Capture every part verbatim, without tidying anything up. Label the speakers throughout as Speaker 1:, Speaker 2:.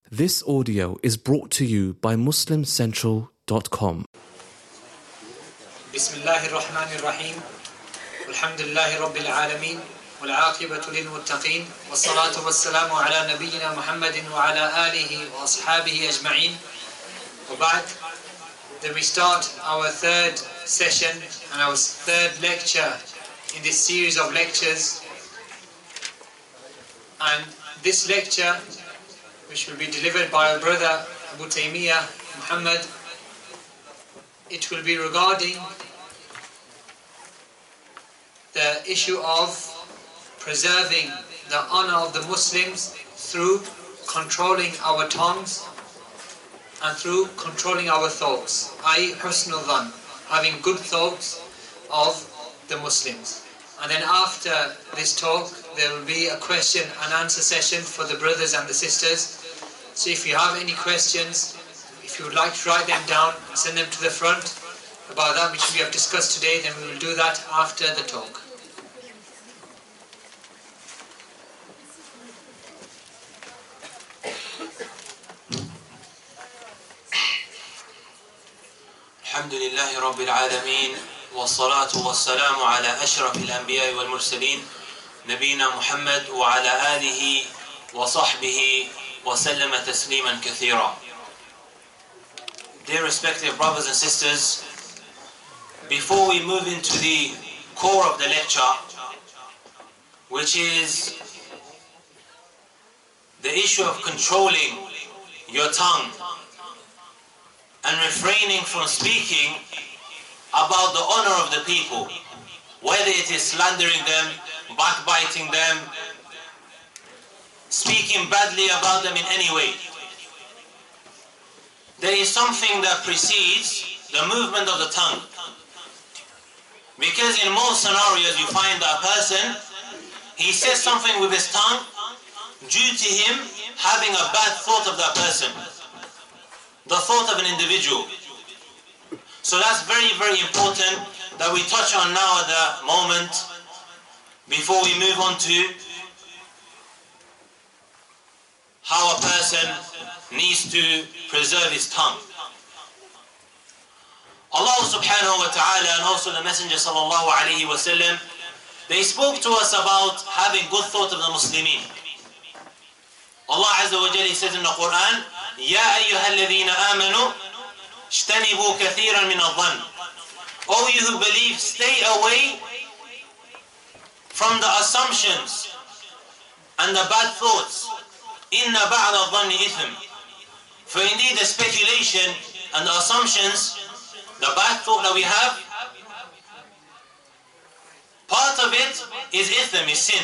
Speaker 1: This audio is brought to you by muslim central dot com.
Speaker 2: Bismillahir Rahmanir Rahim. Alhamdulillahi Rabbil Alameen. Wal aqibatu lil muttaqeen. Was salatu was salamu ala nabiyyina Muhammadin wa ala alihi wa ashabihi ajma'in. Wa ba'd. Then we start our third session and our third lecture in this series of lectures. And this lecture, which will be delivered by our brother Abu Taymiyyah Muhammad, it will be regarding the issue of preserving the honor of the Muslims through controlling our tongues and through controlling our thoughts, that is husnul dhan, having good thoughts of the Muslims. And then after this talk, there will be a question and answer session for the brothers and the sisters. So if you have any questions, if you would like to write them down and send them to the front about that which we have discussed today, then we will do that after the talk.
Speaker 3: Alhamdulillahi Rabbil Alameen. والصلاة والسلام على أشرف الأنبياء والمرسلين نبينا محمد وعلى آله وصحبه وسلم تسليما كثيرا. Dear respective brothers and sisters, before we move into the core of the lecture, which is the issue of controlling your tongue and refraining from speaking about the honor of the people, whether it is slandering them, backbiting them, speaking badly about them in any way. There is something that precedes the movement of the tongue. Because in most scenarios you find that a person, he says something with his tongue due to him having a bad thought of that person, the thought of an individual. So that's very, very important that we touch on now at the moment before we move on to how a person needs to preserve his tongue. Allah subhanahu wa ta'ala and also the Messenger sallallahu alayhi wa sallam, they spoke to us about having good thought of the Muslimin. Allah Azza wa Jalla says in the Quran, Ya ayyuhalladhina amanu اجتنبوا كثيرا من الظن. O you who believe, stay away from the assumptions and the bad thoughts. إن بعض الظن إثم. For indeed the speculation and the assumptions, the bad thought that we have, part of it is ithm, is sin.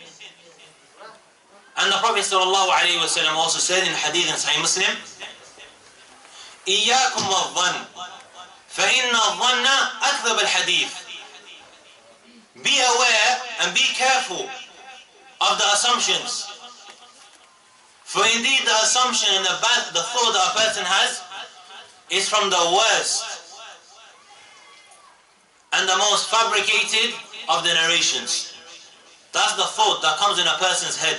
Speaker 3: And the Prophet sallallahu alayhi wa sallam also said in hadith in Sahih Muslim, إياكم والظن فإن الظن أكذب الحديث. Be aware and be careful of the assumptions. For indeed the assumption and the bad, the thought that a person has is from the worst and the most fabricated of the narrations. That's the thought that comes in a person's head.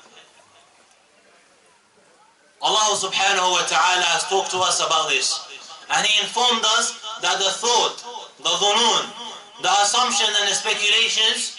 Speaker 3: Allah subhanahu wa ta'ala has talked to us about this, and He informed us that the thought, the dhunun, the assumptions and the speculations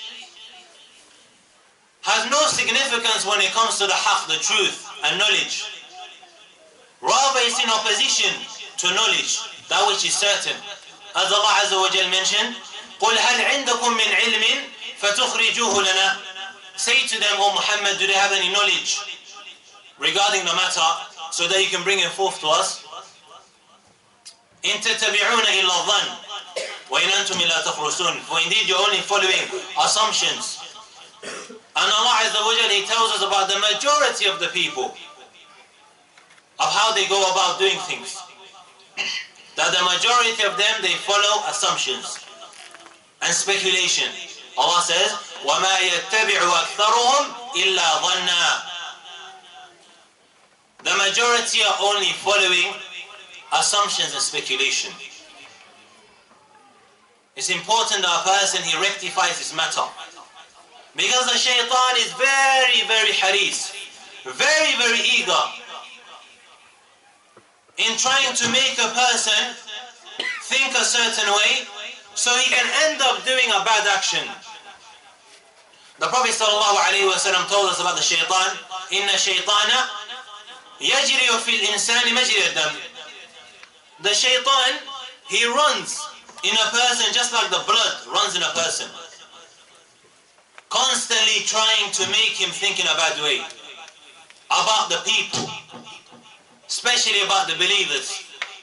Speaker 3: has no significance when it comes to the haqq, the truth and knowledge. Rather it's in opposition to knowledge, that which is certain. As Allah Azza wa Jal mentioned, قُلْ هَلْ عِنْدَكُمْ مِنْ عِلْمٍ فَتُخْرِجُوهُ لَنَا. Say to them, O Muhammad, do they have any knowledge regarding the matter so that you can bring it forth to us? إِن تَتَّبِعُونَ إِلَّا الظَّنَّ وَإِنْ أَنْتُمْ إِلَّا تَخْرُصُونَ. For indeed you're only following assumptions. And Allah Azza wa Jalla, He tells us about the majority of the people, of how they go about doing things. That the majority of them, they follow assumptions and speculation. Allah says, وَمَا يَتَّبِعُ أَكْثَرُهُمْ إِلَّا ظَنًّا. The majority are only following assumptions and speculation. It's important that a person, he rectifies this matter. Because the shaitan is very, very haris, very, very eager in trying to make a person think a certain way so he can end up doing a bad action. The Prophet ﷺ told us about the shaitan. Inna shaytana yajri fil insani majri ad-dam. The shaitan, he runs in a person just like the blood runs in a person, constantly trying to make him think in a bad way about the people, especially about the believers.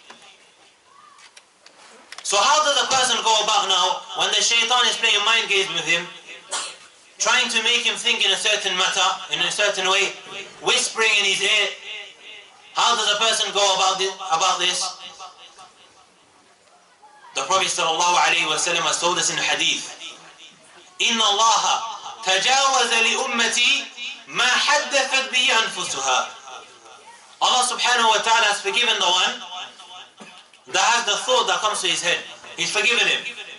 Speaker 3: So how does a person go about now when the shaitan is playing mind games with him, trying to make him think in a certain matter, in a certain way, whispering in his ear? How does a person go about this? About this? The Prophet sallallahu alaihi wasallam has told us in the hadith, إِنَّ اللَّهَ تَجَاوَزَ لِأُمَّتِي مَا حَدَّثَتْ بِهِ أَنفُسُهَا. Allah subhanahu wa ta'ala has forgiven the one that has the thought that comes to his head. He's forgiven him.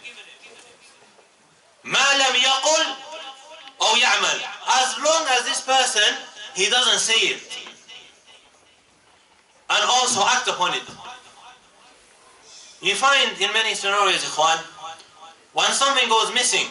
Speaker 3: مَا لَمْ يَقُلْ أَوْ يَعْمَلْ. As long as this person, he doesn't say it and also act upon it. You find in many scenarios, ikhwan, when something goes missing,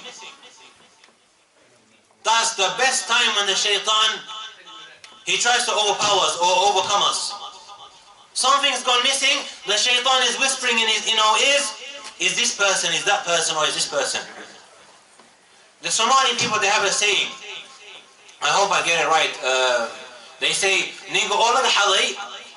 Speaker 3: that's the best time when the shaitan, he tries to overpower us or overcome us. Something's gone missing, the shaitan is whispering in, his, in our ears, is this person, is that person, or is this person? The Somali people, they have a saying, I hope I get it right, uh, they say, Ningo ola halay.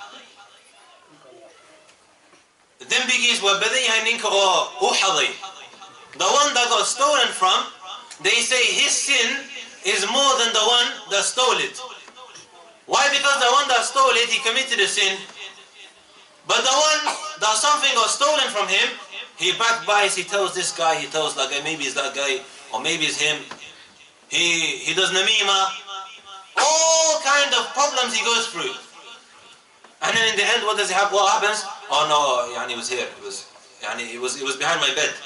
Speaker 3: Them biggies were badiha ninka or uhadi. The one that got stolen from, they say his sin is more than the one that stole it. Why? Because the one that stole it, he committed a sin. But the one that something got stolen from him, he backbites, he tells this guy, he tells that guy, maybe it's that guy, or maybe it's him. He he does namima. All kind of problems he goes through. And then in the end, what does he have? What happens? Oh no, yani, it was here. It was, yani, it was, it was behind my bed.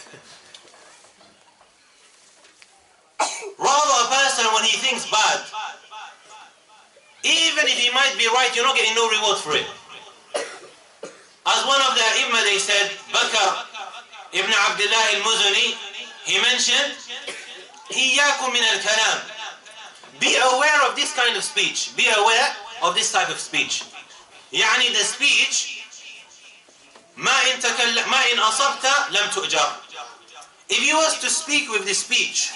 Speaker 3: Rather, a person when he thinks bad, even if he might be right, you're not getting no reward for it. As one of the Imam, they said, Bakr ibn Abdullah al-Muzani, he mentioned, Iyyakum min al-kalam. Be aware of this kind of speech. Be aware of this type of speech. يعني the speech ما إن تكلم ما إن أصبت لم تؤجر. If you was to speak with this speech,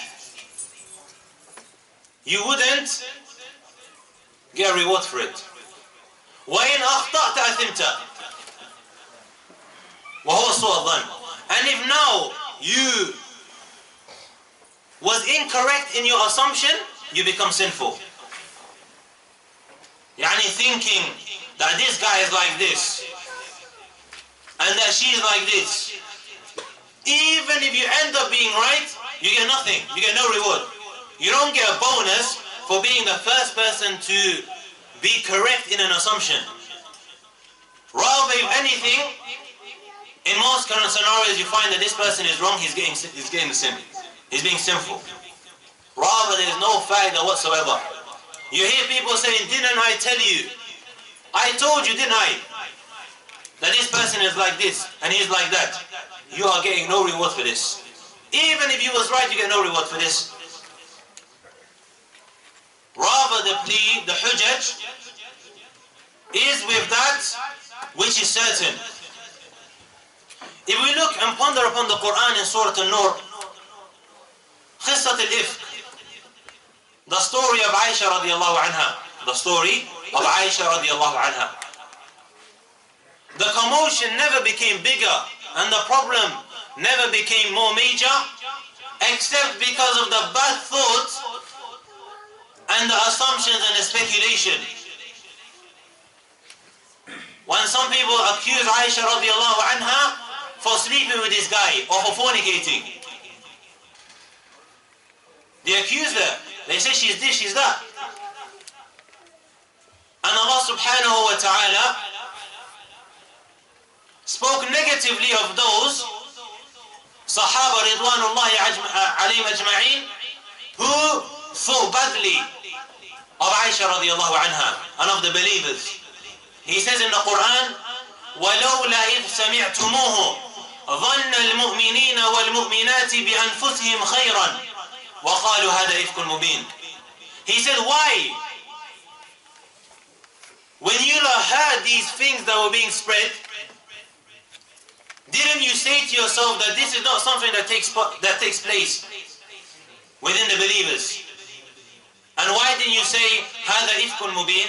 Speaker 3: you wouldn't get a reward for it. وإن أخطأت أثمت وهو سوء الظن. And if now you was incorrect in your assumption, you become sinful. يعني thinking that this guy is like this and that she is like this. Even if you end up being right, you get nothing. You get no reward. You don't get a bonus for being the first person to be correct in an assumption. Rather, if anything, in most current scenarios, you find that this person is wrong, he's getting, he's getting the sin. He's being sinful. Rather, there is no faida whatsoever. You hear people saying, didn't I tell you? I told you, didn't I? That this person is like this, and he's like that. You are getting no reward for this. Even if you was right, you get no reward for this. Rather, the plea, the hujjaj, is with that which is certain. If we look and ponder upon the Quran in Surah An-Nur, Qissat al-Ifk, the story of Aisha radiallahu anha, the story of Aisha radiallahu anha. The commotion never became bigger and the problem never became more major except because of the bad thoughts and the assumptions and the speculation. When some people accuse Aisha radiallahu anha for sleeping with this guy or for fornicating, they accuse her. They say she's this, she's that. And Allah subhanahu wa ta'ala spoke negatively of those Sahaba Ridwanullahi alayhim ajma'in who thought badly of Aisha radiallahu anha and of the believers. He says in the Quran, ولولا إذ سمعتموه ظن المؤمنين والمؤمنات بأنفسهم خيرا وقالوا هذا إفك مبين. He said, why? When you heard these things that were being spread, didn't you say to yourself that this is not something that takes that takes place within the believers? And why didn't you say هذا إفك مبين?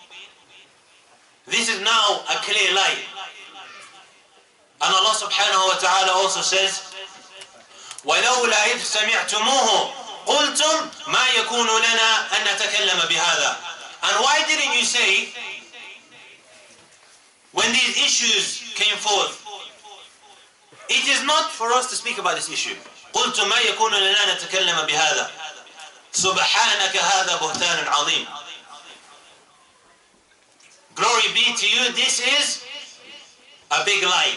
Speaker 3: This is now a clear lie. And Allah subhanahu wa ta'ala also says, وَلَوْلَا إِذْ سَمِعْتُمُوهُ قُلْتُمْ مَا يَكُونُ لَنَا أَن نَتَكَلَّمَ بِهَذَا. And why didn't you say, when these issues came forth, it is not for us to speak about this issue. قُلْتُمْ مَا يَكُونُ لَنَا نَتَكَلَّمَ بِهَذَا سُبْحَانَكَ هَذَا بُهْتَانٌ عَظِيمٌ. Glory be to you, this is a big lie.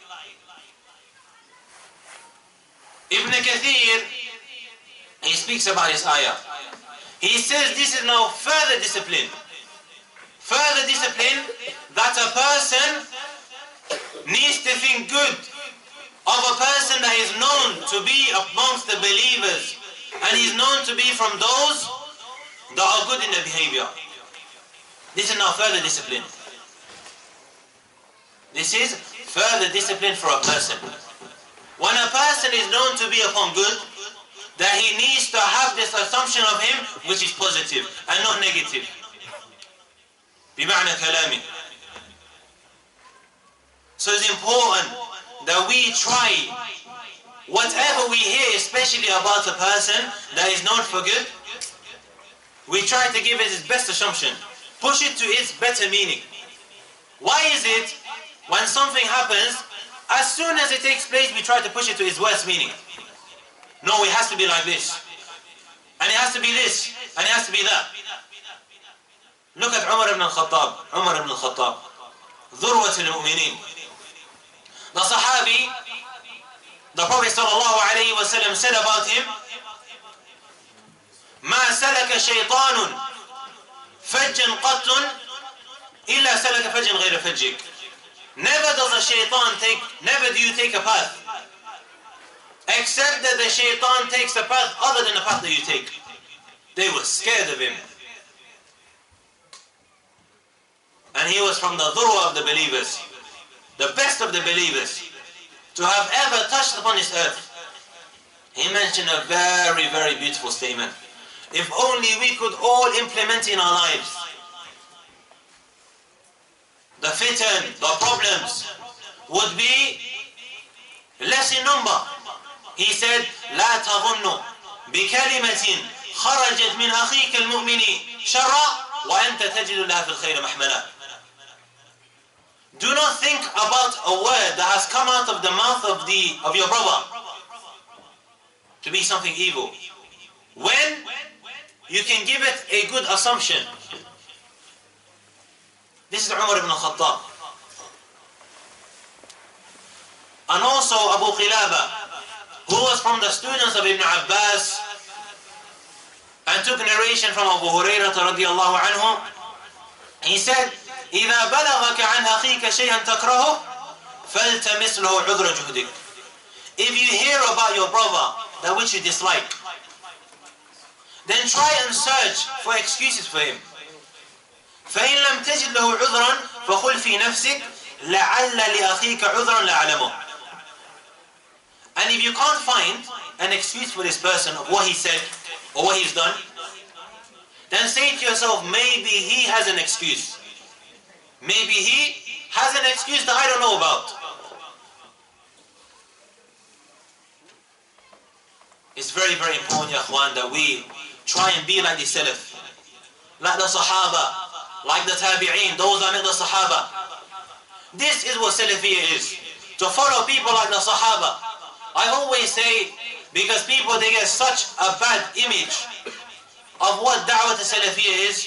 Speaker 3: Ibn Kathir, he speaks about this ayah. He says this is now further discipline. Further discipline that a person needs to think good of a person that is known to be amongst the believers and is known to be from those that are good in their behavior. This is now further discipline. This is further discipline for a person. When a person is known to be upon good, that he needs to have this assumption of him which is positive and not negative. بمعنى كلامي. So it's important that we try whatever we hear, especially about a person that is known for good, we try to give it its best assumption. Push it to its better meaning. Why is it when something happens, as soon as it takes place, we try to push it to its worst meaning? No, it has to be like this. And it has to be this. And it has to be that. Look at Umar ibn al-Khattab. Umar ibn al-Khattab. ذروة المؤمنين. The Sahabi, the Prophet sallallahu alayhi wa sallam said about him, ما سلك شيطان فجا قط إلا سلك فجا غير فجك. Never does a shaitan take, never do you take a path, except that the shaitan takes a path other than the path that you take. They were scared of him. And he was from the dhurwa of the believers, the best of the believers, to have ever touched upon this earth. He mentioned a very, very beautiful statement. If only we could all implement in our lives, the fitan, the problems would be less in number. He said, لا تظن بكلمة خرجت من أخيك المؤمن شرا وأنت تجد لها في الخير محملا. Do not think about a word that has come out of the mouth of the of your brother to be something evil, when you can give it a good assumption. This is Umar ibn al-Khattab. And also Abu Qilaba, who was from the students of Ibn Abbas and took narration from Abu Hurairah radiallahu anhu. He said, إِذَا بَلَغَكَ عَنْ أَخِيكَ شَيْئًا تَكْرَهُ فَلْتَمِسْ لَهُ عُذْرَ جُهْدِكَ. If you hear about your brother, that which you dislike, then try and search for excuses for him. فإن لم تجد له عذرا فقل في نفسك لعل لأخيك عذرا لأعلمه. And if you can't find an excuse for this person of what he said or what he's done, then say to yourself, maybe he has an excuse. Maybe he has an excuse that I don't know about. It's very, very important, ya akhwan, that we try and be like the Salaf, like the Sahaba, like the Tabi'een, those that met the Sahaba. This is what Salafiyya is. To follow people like the Sahaba. I always say, because people, they get such a bad image of what Da'wah to Salafiyya is,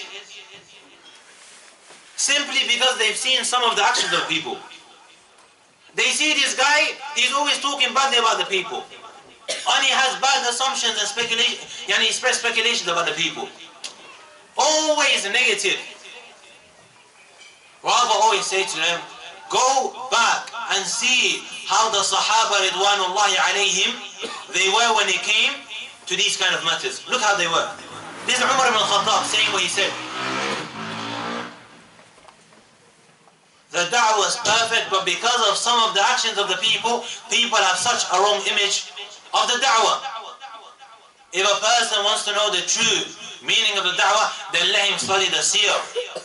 Speaker 3: simply because they've seen some of the actions of people. They see this guy, he's always talking badly about the people. And he has bad assumptions and speculation, and he express speculations about the people. Always negative. Rather always say to them, Go back and see how the Sahaba Ridwanullahi alayhim, they were when it came to these kind of matters. Look how they were. This is Umar ibn Khattab saying what he said. The da'wah was perfect, but because of some of the actions of the people, people have such a wrong image of the da'wah. If a person wants to know the true meaning of the da'wah, then let him study the seer,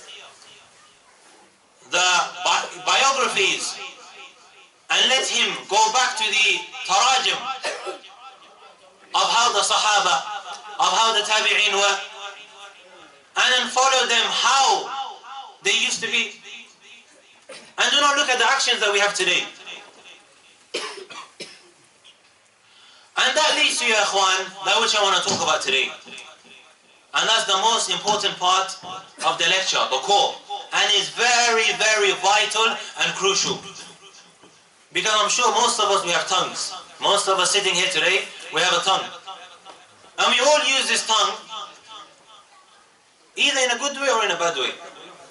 Speaker 3: the bi biographies, and let him go back to the tarajim of how the Sahaba, of how the Tabi'in were, and then follow them how they used to be. And do not look at the actions that we have today. And that leads to, ya ikhwan, that which I want to talk about today. And that's the most important part of the lecture, the core. And it's very, very vital and crucial. Because I'm sure most of us, we have tongues. Most of us sitting here today, we have a tongue. And we all use this tongue, either in a good way or in a bad way.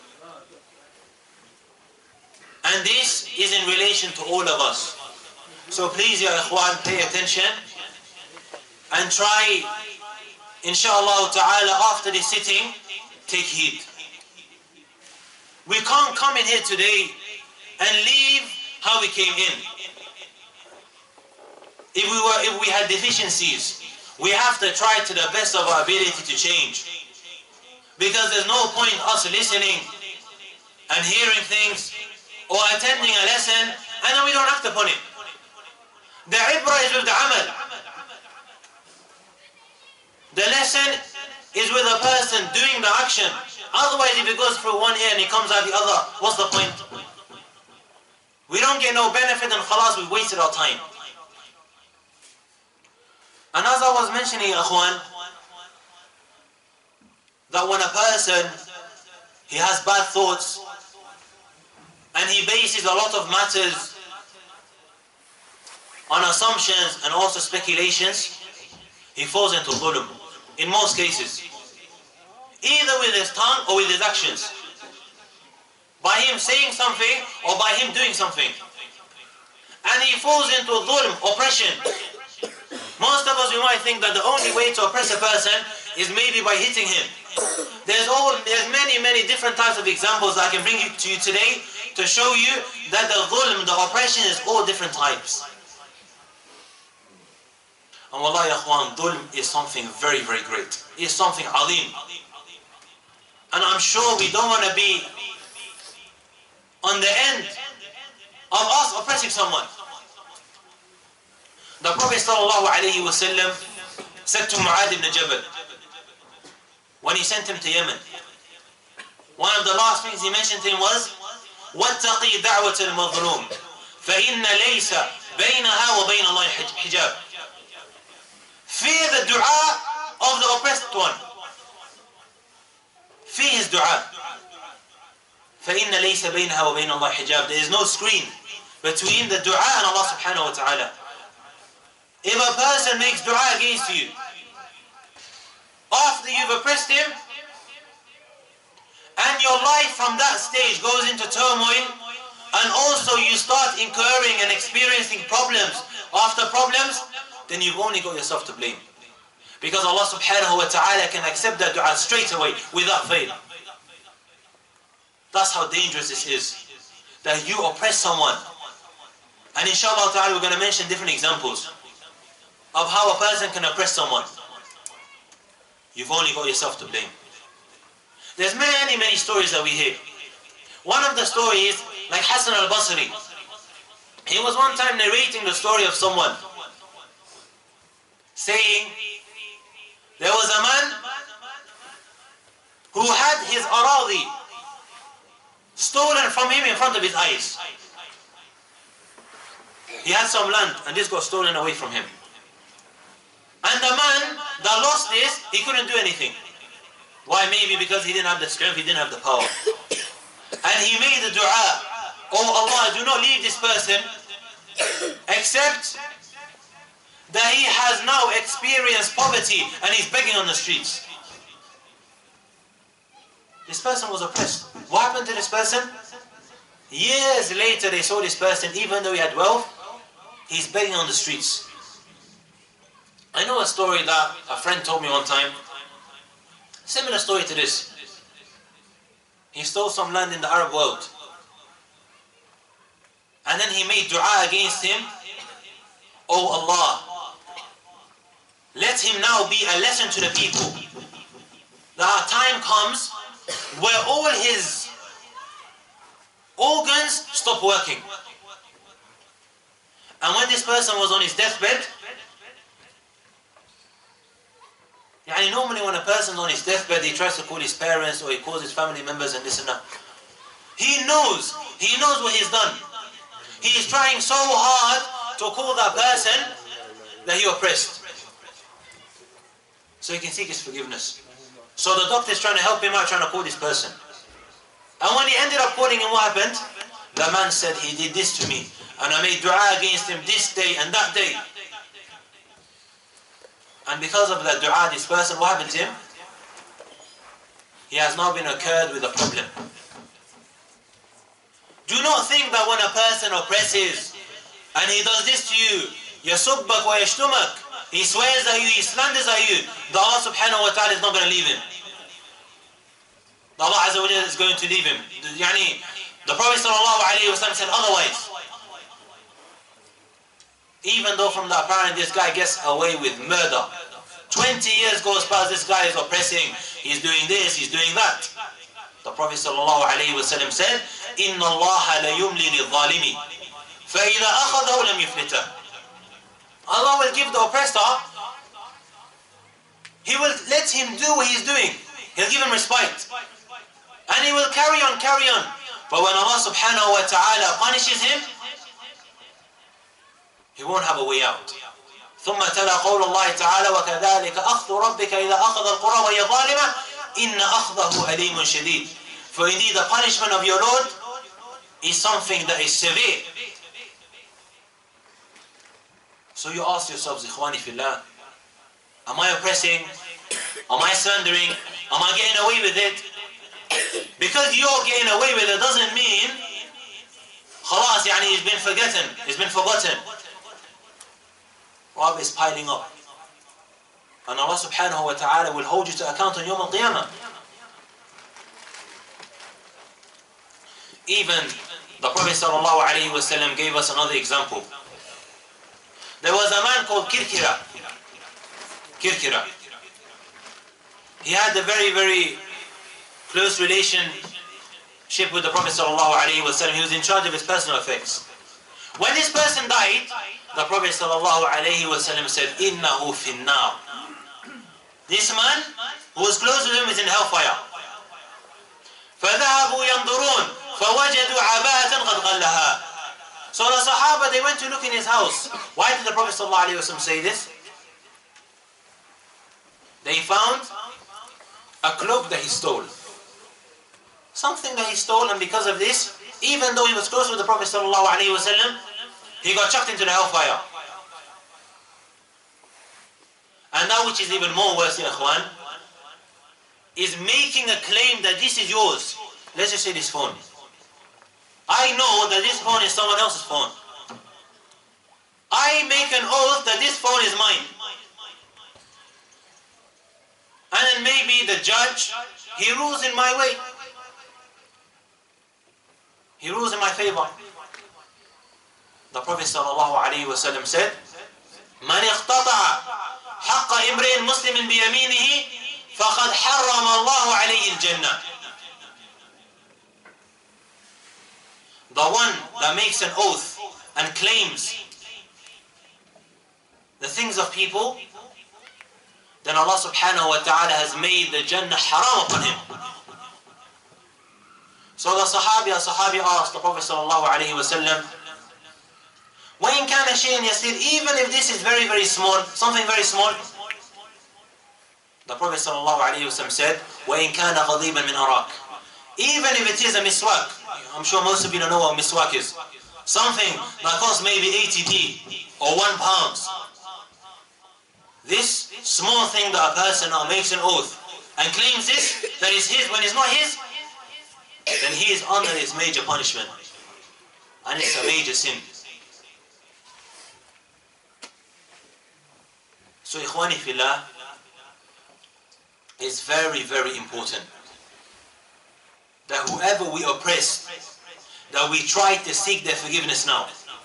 Speaker 3: And this is in relation to all of us. So please, ya ikhwan, pay attention and try, inshallah ta'ala, after this sitting, take heed. We can't come in here today and leave how we came in. If we were, if we had deficiencies, we have to try to the best of our ability to change. Because there's no point us listening and hearing things or attending a lesson and then we don't act upon it. The ibrah is with the amal. The lesson is with a person doing the action. Otherwise, if it goes through one ear and it comes out the other, what's the point? We don't get no benefit and khalas, we've wasted our time. And as I was mentioning, akhwan, that when a person, he has bad thoughts, and he bases a lot of matters on assumptions and also speculations, he falls into dhulm, in most cases. Either with his tongue or with his actions. By him saying something or by him doing something. And he falls into dhulm, oppression. Most of us, we might think that the only way to oppress a person is maybe by hitting him. There's all, there's many, many different types of examples that I can bring you to you today to show you that the dhulm, the oppression, is all different types. And wallahi, akhwan, dhulm is something very, very great. It's something azim. And I'm sure we don't want to be on the end of us oppressing someone. The Prophet sallallahu alayhi wa sallam said to Mu'adh ibn Jabal, when he sent him to Yemen, one of the last things he mentioned to him was, وَاتَّقِي دَعْوَةَ الْمَظْلُومِ فَإِنَّ لَيْسَ بَيْنَهَا وَبَيْنَ اللَّهِ حِجَابٍ. Fear the dua of the oppressed one. Fear his dua. فَإِنَّ لَيْسَ بَيْنَهَا وَبَيْنَ اللَّهِ حِجَابٍ. There is no screen between the dua and Allah subhanahu wa ta'ala. If a person makes dua against you, after you've oppressed him, and your life from that stage goes into turmoil, and also you start incurring and experiencing problems after problems, then you've only got yourself to blame. Because Allah subhanahu wa ta'ala can accept that dua straight away, without fail. That's how dangerous this is. That you oppress someone. And inshallah ta'ala we're going to mention different examples of how a person can oppress someone. You've only got yourself to blame. There's many, many stories that we hear. One of the stories, like Hassan al-Basri, he was one time narrating the story of someone, saying, there was a man who had his aradi stolen from him in front of his eyes. He had some land and this got stolen away from him. And the man that lost this, he couldn't do anything. Why? Maybe because he didn't have the strength, he didn't have the power. And he made the dua, oh Allah, do not leave this person except that he has now experienced poverty and he's begging on the streets. This person was oppressed. What happened to this person? Years later they saw this person, even though he had wealth, he's begging on the streets. I know a story that a friend told me one time, similar story to this. He stole some land in the Arab world. And then he made dua against him. Oh Allah, let him now be a lesson to the people. That a time comes where all his organs stop working. And when this person was on his deathbed, yani normally when a person's on his deathbed, he tries to call his parents or he calls his family members and this and that. He knows, he knows what he's done. He is trying so hard to call that person that he oppressed, so he can seek his forgiveness. So the doctor is trying to help him out, trying to call this person. And when he ended up calling him, what happened? The man said, he did this to me, and I made dua against him this day and that day. And because of that dua, this person, what happened to him? He has now been occurred with a problem. Do not think that when a person oppresses and he does this to you, يَسُبَّكْ وَيَشْتُمَكْ, he swears at you, he slanders at you, that Allah subhanahu wa ta'ala is not going to leave him. That Allah Azza wa Jalla is going to leave him. Yani, the Prophet sallallahu alayhi wa sallam said otherwise. Even though from the apparent this guy gets away with murder. twenty years goes past, this guy is oppressing, he's doing this, he's doing that. The Prophet sallallahu alayhi wa sallam said, إِنَّ اللَّهَ لَيُمْلِي لِلظَّالِمِ فَإِذَا أَخَذَهُ لَمْ يُفْلِتَهُ. Allah will give the oppressor, He will let him do what he's doing. He'll give him respite. And he will carry on, carry on. But when Allah subhanahu wa ta'ala punishes him, he won't have a way out. ثم تلا قول الله تعالى وكذلك أخذ ربك إذا أخذ القرى وهي ظالمة إن أخذه أليم شديد. For indeed the punishment of your Lord is something that is severe. So you ask yourselves, إخواني في الله, am I oppressing? Am I slandering? Am I getting away with it? Because you're getting away with it doesn't mean خلاص يعني it's been forgotten, it's been forgotten. Rather is piling up. And Allah subhanahu wa ta'ala will hold you to account on Yawm al-Qiyamah. Even the Prophet sallallahu alayhi wa sallam gave us another example. There was a man called Kirkira. Kirkira. He had a very, very close relationship with the Prophet sallallahu alayhi wa sallam. He was in charge of his personal effects. When this person died, the Prophet sallallahu alayhi wa sallam said, إِنَّهُ فِي النَّارِ. This man who was close to him is in hellfire. فَذَهَبُوا يَنْظُرُونَ فَوَجَدُوا عَبَاءَةً قَدْ غَلَّهَا. So the Sahaba, they went to look in his house. Why did the Prophet sallallahu alayhi wa sallam say this? They found a cloak that he stole. Something that he stole, and because of this, even though he was close with the Prophet sallallahu alayhi wa sallam, he got chucked into the hellfire. And that which is even more worse, ya ikhwan, is making a claim that this is yours. Let's just say this phone. I know that this phone is someone else's phone. I make an oath that this phone is mine. And then maybe the judge, he rules in my way. He rules in my favor. The Prophet sallallahu alayhi wa sallam said, مَنِ اخْتَطَعَ حَقَّ إِمْرِئٍ مُسْلِمٍ بِيَمِينِهِ فَقَدْ حَرَّمَ اللَّهُ عَلَيْهِ الْجَنَّةِ. The one that makes an oath and claims the things of people, then Allah subhanahu wa ta'ala has made the Jannah haram upon him. So the Sahabi, the Sahabi asked the Prophet sallallahu alayhi wa sallam, وَإِنْ كَانَ شَيْءٍ يَسِيرٍ, even if this is very, very small, something very small. The Prophet sallallahu alayhi wa sallam said, وَإِنْ كَانَ غَضِيبًا مِنْ أَرَاكٍ, even if it is a miswak. I'm sure most of you don't know what miswak is. Something that costs maybe eighty p or one pound. This small thing that a person now makes an oath and claims this, that is his, when it's not his, then he is under this major punishment. and it's a major sin. So ikhwani fillah, it's very, very important that whoever we oppress, that we try to seek their forgiveness now.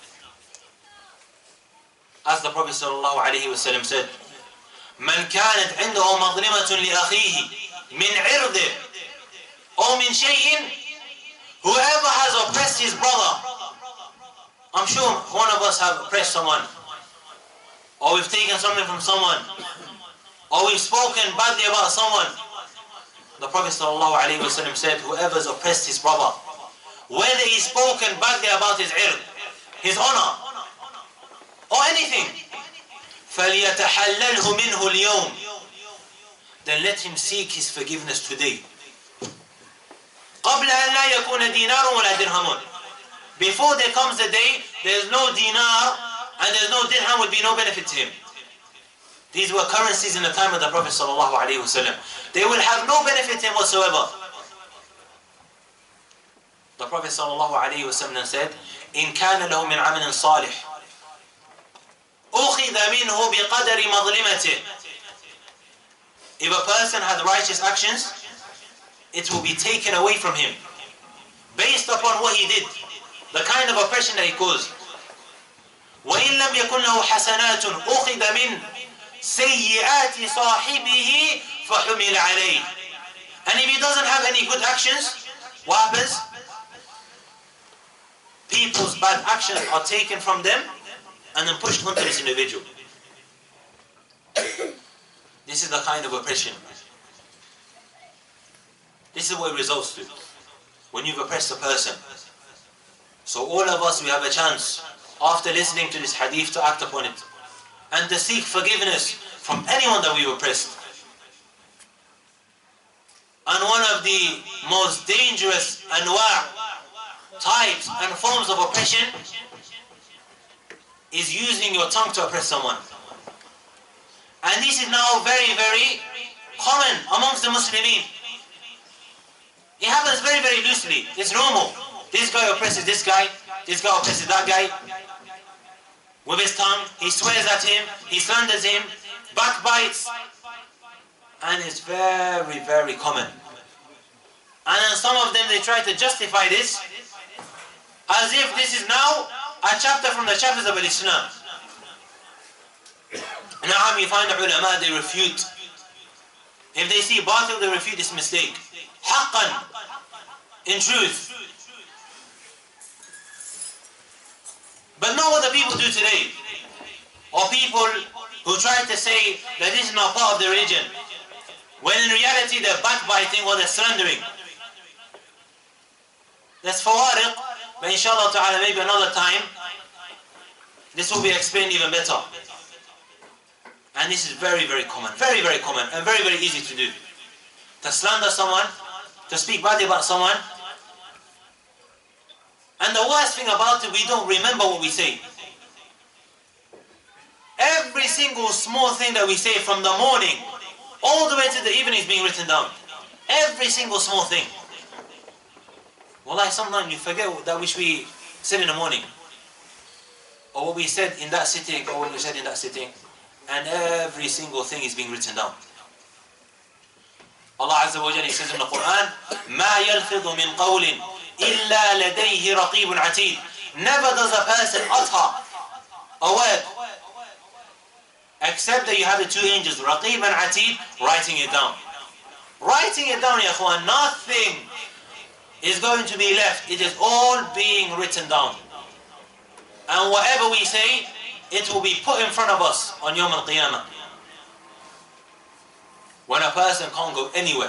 Speaker 3: As the Prophet sallallahu alaihi wasallam said, "Man kanat عنده مظلمة لأخيه من عرضه أو من شيء," whoever has oppressed his brother. I'm sure one of us have oppressed someone, or we've taken something from someone, or we've spoken badly about someone. The Prophet ﷺ said, whoever has oppressed his brother, whether he's spoken badly about his ird, his honor, or anything, فَلْيَتَحَلَّلْهُ مِنْهُ الْيَوْمِ, then let him seek his forgiveness today. قَبْلَ أَنْ لَا يَكُونَ دِينَارٌ وَلَا دِرْهَمٌ, before there comes the day, there's no dinar and there's no dirham, would be no benefit to him. These were currencies in the time of the Prophet ﷺ. They will have no benefit to him whatsoever. The Prophet ﷺ said, إِن كَانَ لَهُ مِنْ عَمَلٍ صَالِحٍ أُخِذَ مِنْهُ بِقَدَرِ مَظْلِمَتِهِ. If a person had righteous actions, it will be taken away from him based upon what he did, the kind of oppression that he caused. وَإِن لَمْ يَكُنْ لَهُ حَسَنَاتٌ أُخِذَ مِنْ سَيِّئَاتِ صَاحِبِهِ فَحُمِلَ عَلَيْهِ. And if he doesn't have any good actions, what happens? People's bad actions are taken from them and then pushed onto this individual. This is the kind of oppression. This is what it results to when you've oppressed a person. So all of us, we have a chance after listening to this hadith to act upon it and to seek forgiveness from anyone that we oppressed. And one of the most dangerous anwa' types and forms of oppression is using your tongue to oppress someone. And this is now very, very common amongst the Muslimin. It happens very, very loosely. It's normal. This guy oppresses this guy, this guy oppresses that guy. With his tongue, he swears at him, he slanders him, backbites. And it's very, very common. And then some of them, they try to justify this as if this is now a chapter from the chapters of Islam. Now you find the ulama, they refute. If they see batil, they refute this mistake. Haqqan, in truth. But not what the people do today. Or people who try to say that this is not part of the religion, when in reality they're backbiting or they're slandering. That's fawariq, but inshallah ta'ala maybe another time this will be explained even better. And this is very, very common, very, very common, and very, very easy to do. To slander someone, to speak badly about someone. And the worst thing about it, we don't remember what we say. Every single small thing that we say from the morning all the way to the evening is being written down. Every single small thing. Wallahi, sometimes you forget that which we said in the morning, or what we said in that sitting, or what we said in that sitting. And every single thing is being written down. Allah Azza wa Jalla says in the Quran, مَا يَلْفِظُ مِنْ قَوْلٍ إِلَّا لَدَيْهِ رَقِيبٌ عَتِيدٌ. Never does a person utter a word except that you have the two angels, Raqib and Atid, writing it down. Writing it down, ya ikhwan, nothing is going to be left. It is all being written down. And whatever we say, it will be put in front of us on Yawm al-Qiyamah. When a person can't go anywhere.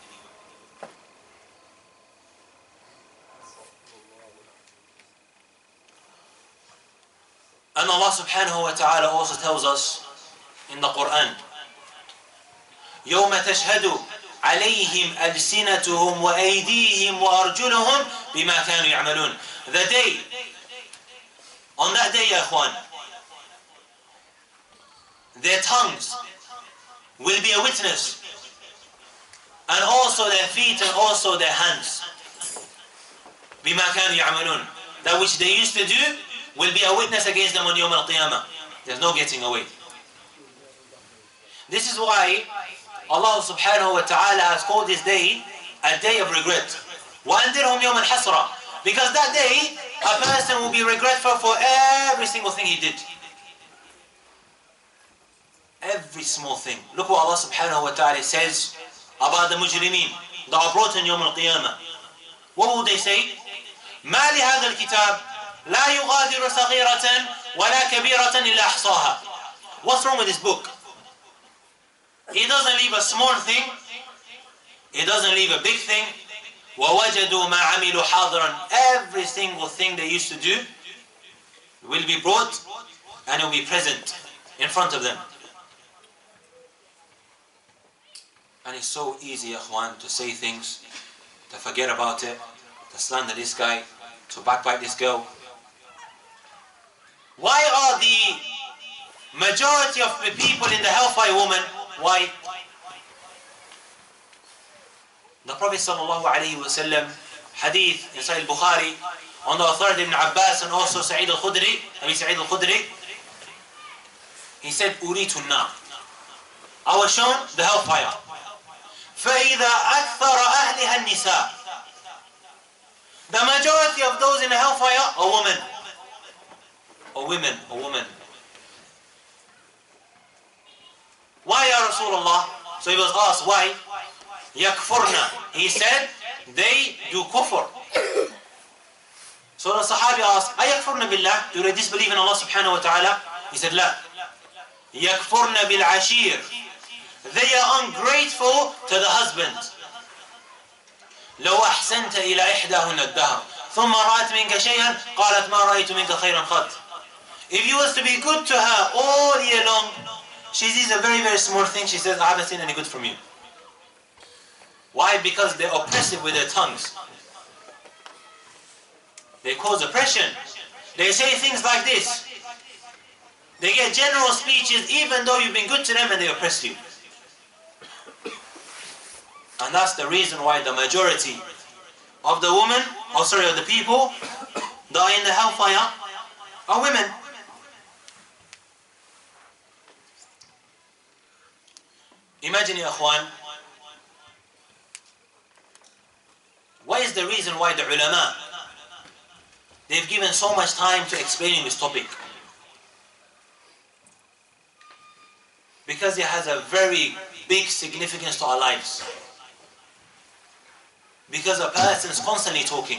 Speaker 3: And Allah subhanahu wa ta'ala also tells us in the Quran, يَوْمَ تَشْهَدُ عَلَيْهِمْ أَلْسِنَتُهُمْ وَأَيْدِيهِمْ وَأَرْجُلُهُمْ بِمَا كَانُوا يَعْمَلُونَ. The day, on that day, ya ikhwan, their tongues will be a witness, and also their feet and also their hands. بِمَا كَانُوا يَعْمَلُونَ. that which they used to do will be a witness against them on Yawm al-Qiyamah. There's no getting away. This is why Allah subhanahu wa ta'ala has called this day a day of regret. وَأَنذِرْهُمْ يَوْمَ الْحَسْرَةِ. Because that day, a person will be regretful for every single thing he did. Every small thing. Look what Allah subhanahu wa ta'ala says about the mujrimeen that are brought in Yawm al-Qiyamah. What will they say? مَا لِهَذَا الْكِتَابِ لَا يُغَادِرُ صَغِيرَةً وَلَا كَبِيرَةً إِلَّا أَحْصَاهَا. What's wrong with this book? It doesn't leave a small thing. It doesn't leave a big thing. وَوَجَدُوا مَا عَمِلُوا حَاضِرًا. Every single thing they used to do will be brought and it will be present in front of them. And it's so easy, Ikhwan, to say things, to forget about it, to slander this guy, to backbite this girl. Why are the majority of the people in the hellfire women? Why? The Prophet sallallahu alayhi wa sallam, hadith in Sahih al-Bukhari, on the authority of Ibn Abbas and also Sa'id al-Khudri, Abi Sa'id al-Khudri, he said, أُرِيتُ النَّارِ. I was shown the hellfire. فَإِذَا أَكْثَرَ أَهْلِهَا النِّسَاءِ. The majority of those in the hellfire are women. Or women, or women. Why, Ya Rasulullah? So he was asked, why? يَكْفُرْنَا. He said, they do kufr. So the Sahabi asked, أَيَكْفُرْنَ بِاللَّهِ? Do they disbelieve in Allah subhanahu wa ta'ala? He said, لَا. يَكْفُرْنَ بِالْعَشِيرِ. They are ungrateful to the husband. لو أحسنت إلى إحداهن الدهر ثم رأت منك شيئا قالت ما رأيت منك خيرا قط. If you was to be good to her all year long, she sees a very very small thing, she says, I haven't seen any good from you. Why? Because they're oppressive with their tongues. They cause oppression. They say things like this. They get general speeches even though you've been good to them and they oppress you. And that's the reason why the majority of the women, or sorry, of the people that are in the hellfire are women. Imagine, ya akhwan, what is the reason why the ulama, they've given so much time to explaining this topic? Because it has a very big significance to our lives. Because a person is constantly talking.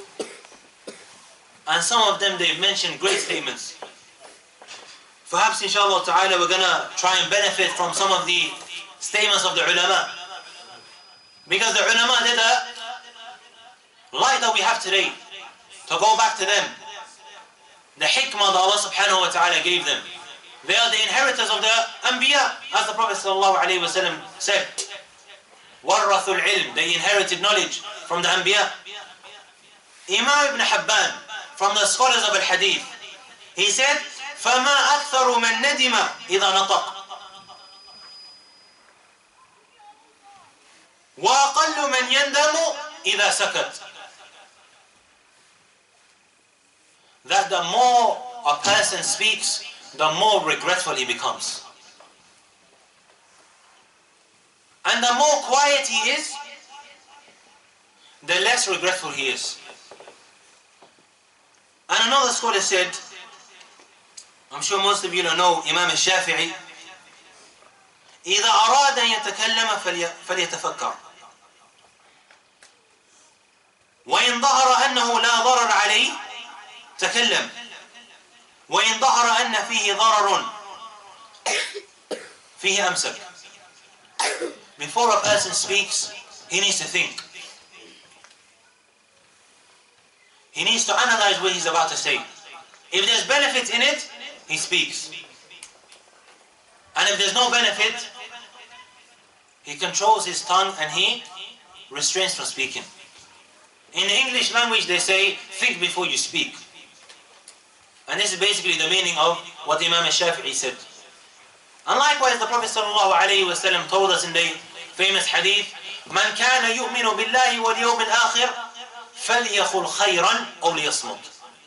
Speaker 3: And some of them, they've mentioned great statements. Perhaps, inshallah ta'ala, we're going to try and benefit from some of the statements of the ulama. Because the ulama did a light that we have today. To go back to them. The hikmah that Allah subhanahu wa ta'ala gave them. They are the inheritors of the Anbiya. As the Prophet sallallahu alayhi wa sallam said. وَرَّثُوا الْعِلْمِ. They inherited knowledge from the Anbiya. Imam Ibn Habban, from the scholars of Al-Hadith, he said, فَمَا أَكْثَرُ مَنْ نَدِمَ إِذَا نَطَقْ وَأَقَلُّ مَنْ يَنْدَمُ إِذَا سَكَتْ. That the more a person speaks, the more regretful he becomes. And the more quiet he is, the less regretful he is. And another scholar said, I'm sure most of you don't know Imam al-Shafi'i, إذا أراد أن يتكلم فليتفكر وإن ظهر أنه لا ضرر عليه تكلم وإن ظهر أن فيه ضرر فيه أمسك. Before a person speaks, he needs to think. He needs to analyze what he's about to say. If there's benefit in it, he speaks. And if there's no benefit, he controls his tongue and he restrains from speaking. In the English language, they say, think before you speak. And this is basically the meaning of what Imam al-Shafi'i said. And likewise, the Prophet ﷺ told us in the famous hadith, من كان يؤمن بالله واليوم الآخر فليقل خيرا أو ليصمت.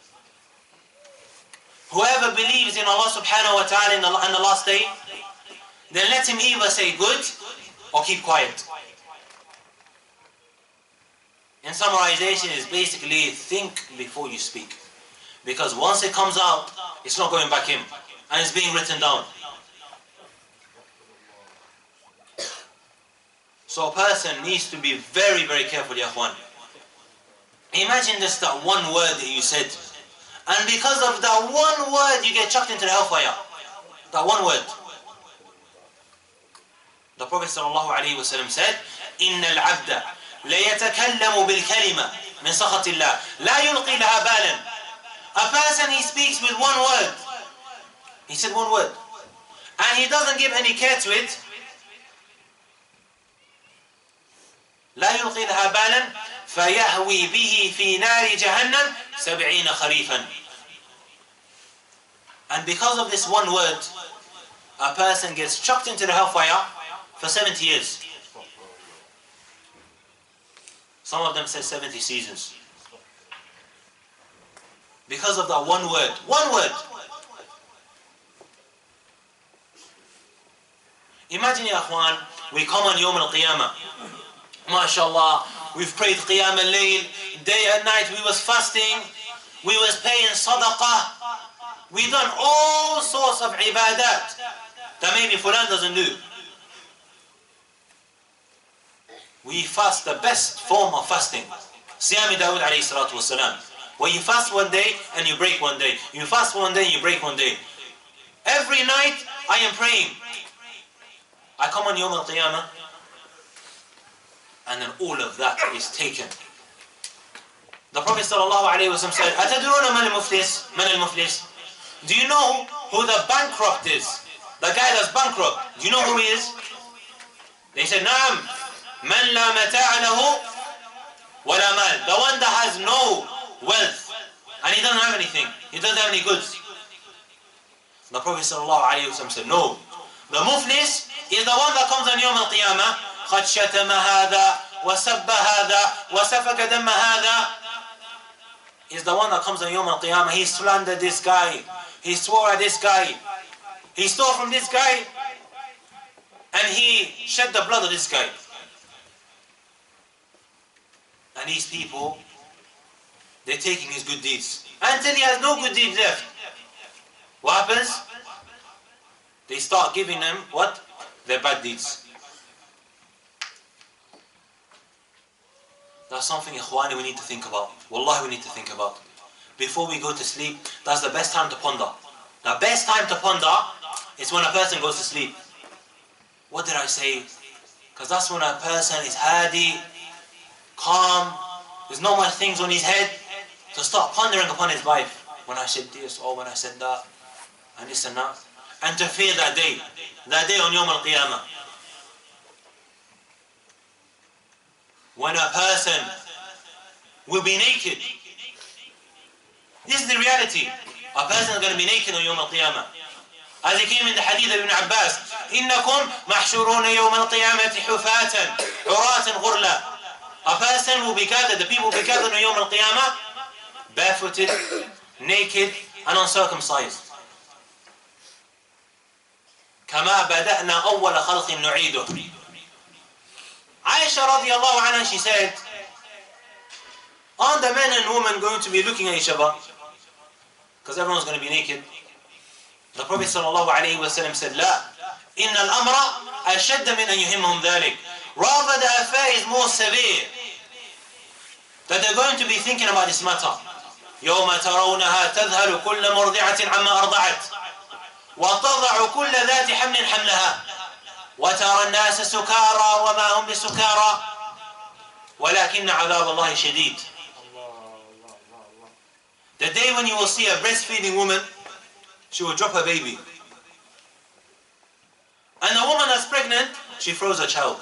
Speaker 3: whoever believes in Allah subhanahu wa ta'ala and the last day, then let him either say good or keep quiet. In summarization is basically think before you speak. Because once it comes out, it's not going back in. And it's being written down. So a person needs to be very, very careful, ya akhwan. Imagine just that one word that you said. And because of that one word, you get chucked into the hellfire. That one word. The Prophet ﷺ said, إِنَّ الْعَبْدَ لَيَتَكَلَّمُ بِالْكَلِمَةِ مِنْ سَخَطِ اللَّهِ لَا يُلْقِي لَهَا بَالًا. A person, he speaks with one word. He said one word. And he doesn't give any care to it. لا يلقي لها بالا فيهوي به في نار جهنم سبعين خريفا. And because of this one word, a person gets chucked into the hellfire for seventy years. Some of them say seventy seasons. Because of that one word. One word. Imagine, ya akhwan, we come on Yawm al-Qiyamah. MashaAllah, we've prayed Qiyam al-Layl, day and night, we was fasting, we was paying sadaqah, we done all sorts of ibadat that maybe Fulan doesn't do. We fast the best form of fasting. Siyam Dawood alayhi salatu wasalam. Where you fast one day and you break one day. You fast one day and you break one day. Every night I am praying. I come on Yawm al-Qiyamah and then all of that is taken. The Prophet sallallahu alayhi wa sallam said, أَتَدْرُونَ مَنَ الْمُفْلِسِ مَنَ الْمُفْلِسِ. Do you know who the bankrupt is? The guy that's bankrupt. Do you know who he is? They said, نعم مَنْ لَا مَتَاعَ لَهُ وَلَا مَالٍ. The one that has no wealth and he doesn't have anything. He doesn't have any goods. The Prophet sallallahu alayhi wa sallam said, no. The muflis is the one that comes on Yawm al-Qiyamah. قد شتم هذا وسب هذا وسفك دم هذا. Is the one that comes on Yawm al-Qiyamah. He slandered this guy. He swore at this guy. He stole from this guy. And he shed the blood of this guy. And these people, they're taking his good deeds. Until he has no good deeds left. What happens? They start giving them, what? Their bad deeds. That's something, ikhwani, we need to think about. Wallahi, we need to think about. Before we go to sleep, that's the best time to ponder. The best time to ponder is when a person goes to sleep. What did I say? Because that's when a person is hadi, calm, there's no much things on his head. To start pondering upon his life. When I said this, or when I said that, and this and that. And to fear that day. That day on Yawm al-Qiyamah. When a person will be naked. This is the reality. A person is going to be naked on Yawm al-Qiyamah. As it came in the hadith of Ibn Abbas, إِنَّكُمْ مَحْشُرُونَ يَوْمَ الْقِيَامَةِ حُفَاةً عُرَاةً غُرْلًا. A person will be gathered, the people will be gathered on Yawm al-Qiyamah, barefooted, naked, and uncircumcised. كَمَا بَدَأْنَا أَوَّلَ خَلْقٍ نُعِيدُهُ. Aisha radiallahu anha, she said, aren't the men and women going to be looking at each other? Because everyone's going to be naked. The Prophet sallallahu alayhi wa sallam said, لا, إِنَّ الْأَمْرَ أَشَدَّ مِنْ أَنْ يُهِمْهُمْ ذَلِكَ. Rather the affair is more severe. That they're going to be thinking about this matter. يَوْمَ تَرَوْنَهَا تَذْهَلُ كُلَّ مُرْضِعَةٍ عَمَّا أَرْضَعَتْ وَتَضَعُ كُلَّ ذَاتِ حَمْلٍ حَمْلَهَا وَتَرَى النَّاسَ سُكَارَى وَمَا هُمْ بِسُكَارَى وَلَكِنَّ عَذَابَ اللَّهِ شَدِيدٌ. The day when you will see a breastfeeding woman, she will drop her baby. And a woman that's pregnant, she throws her child.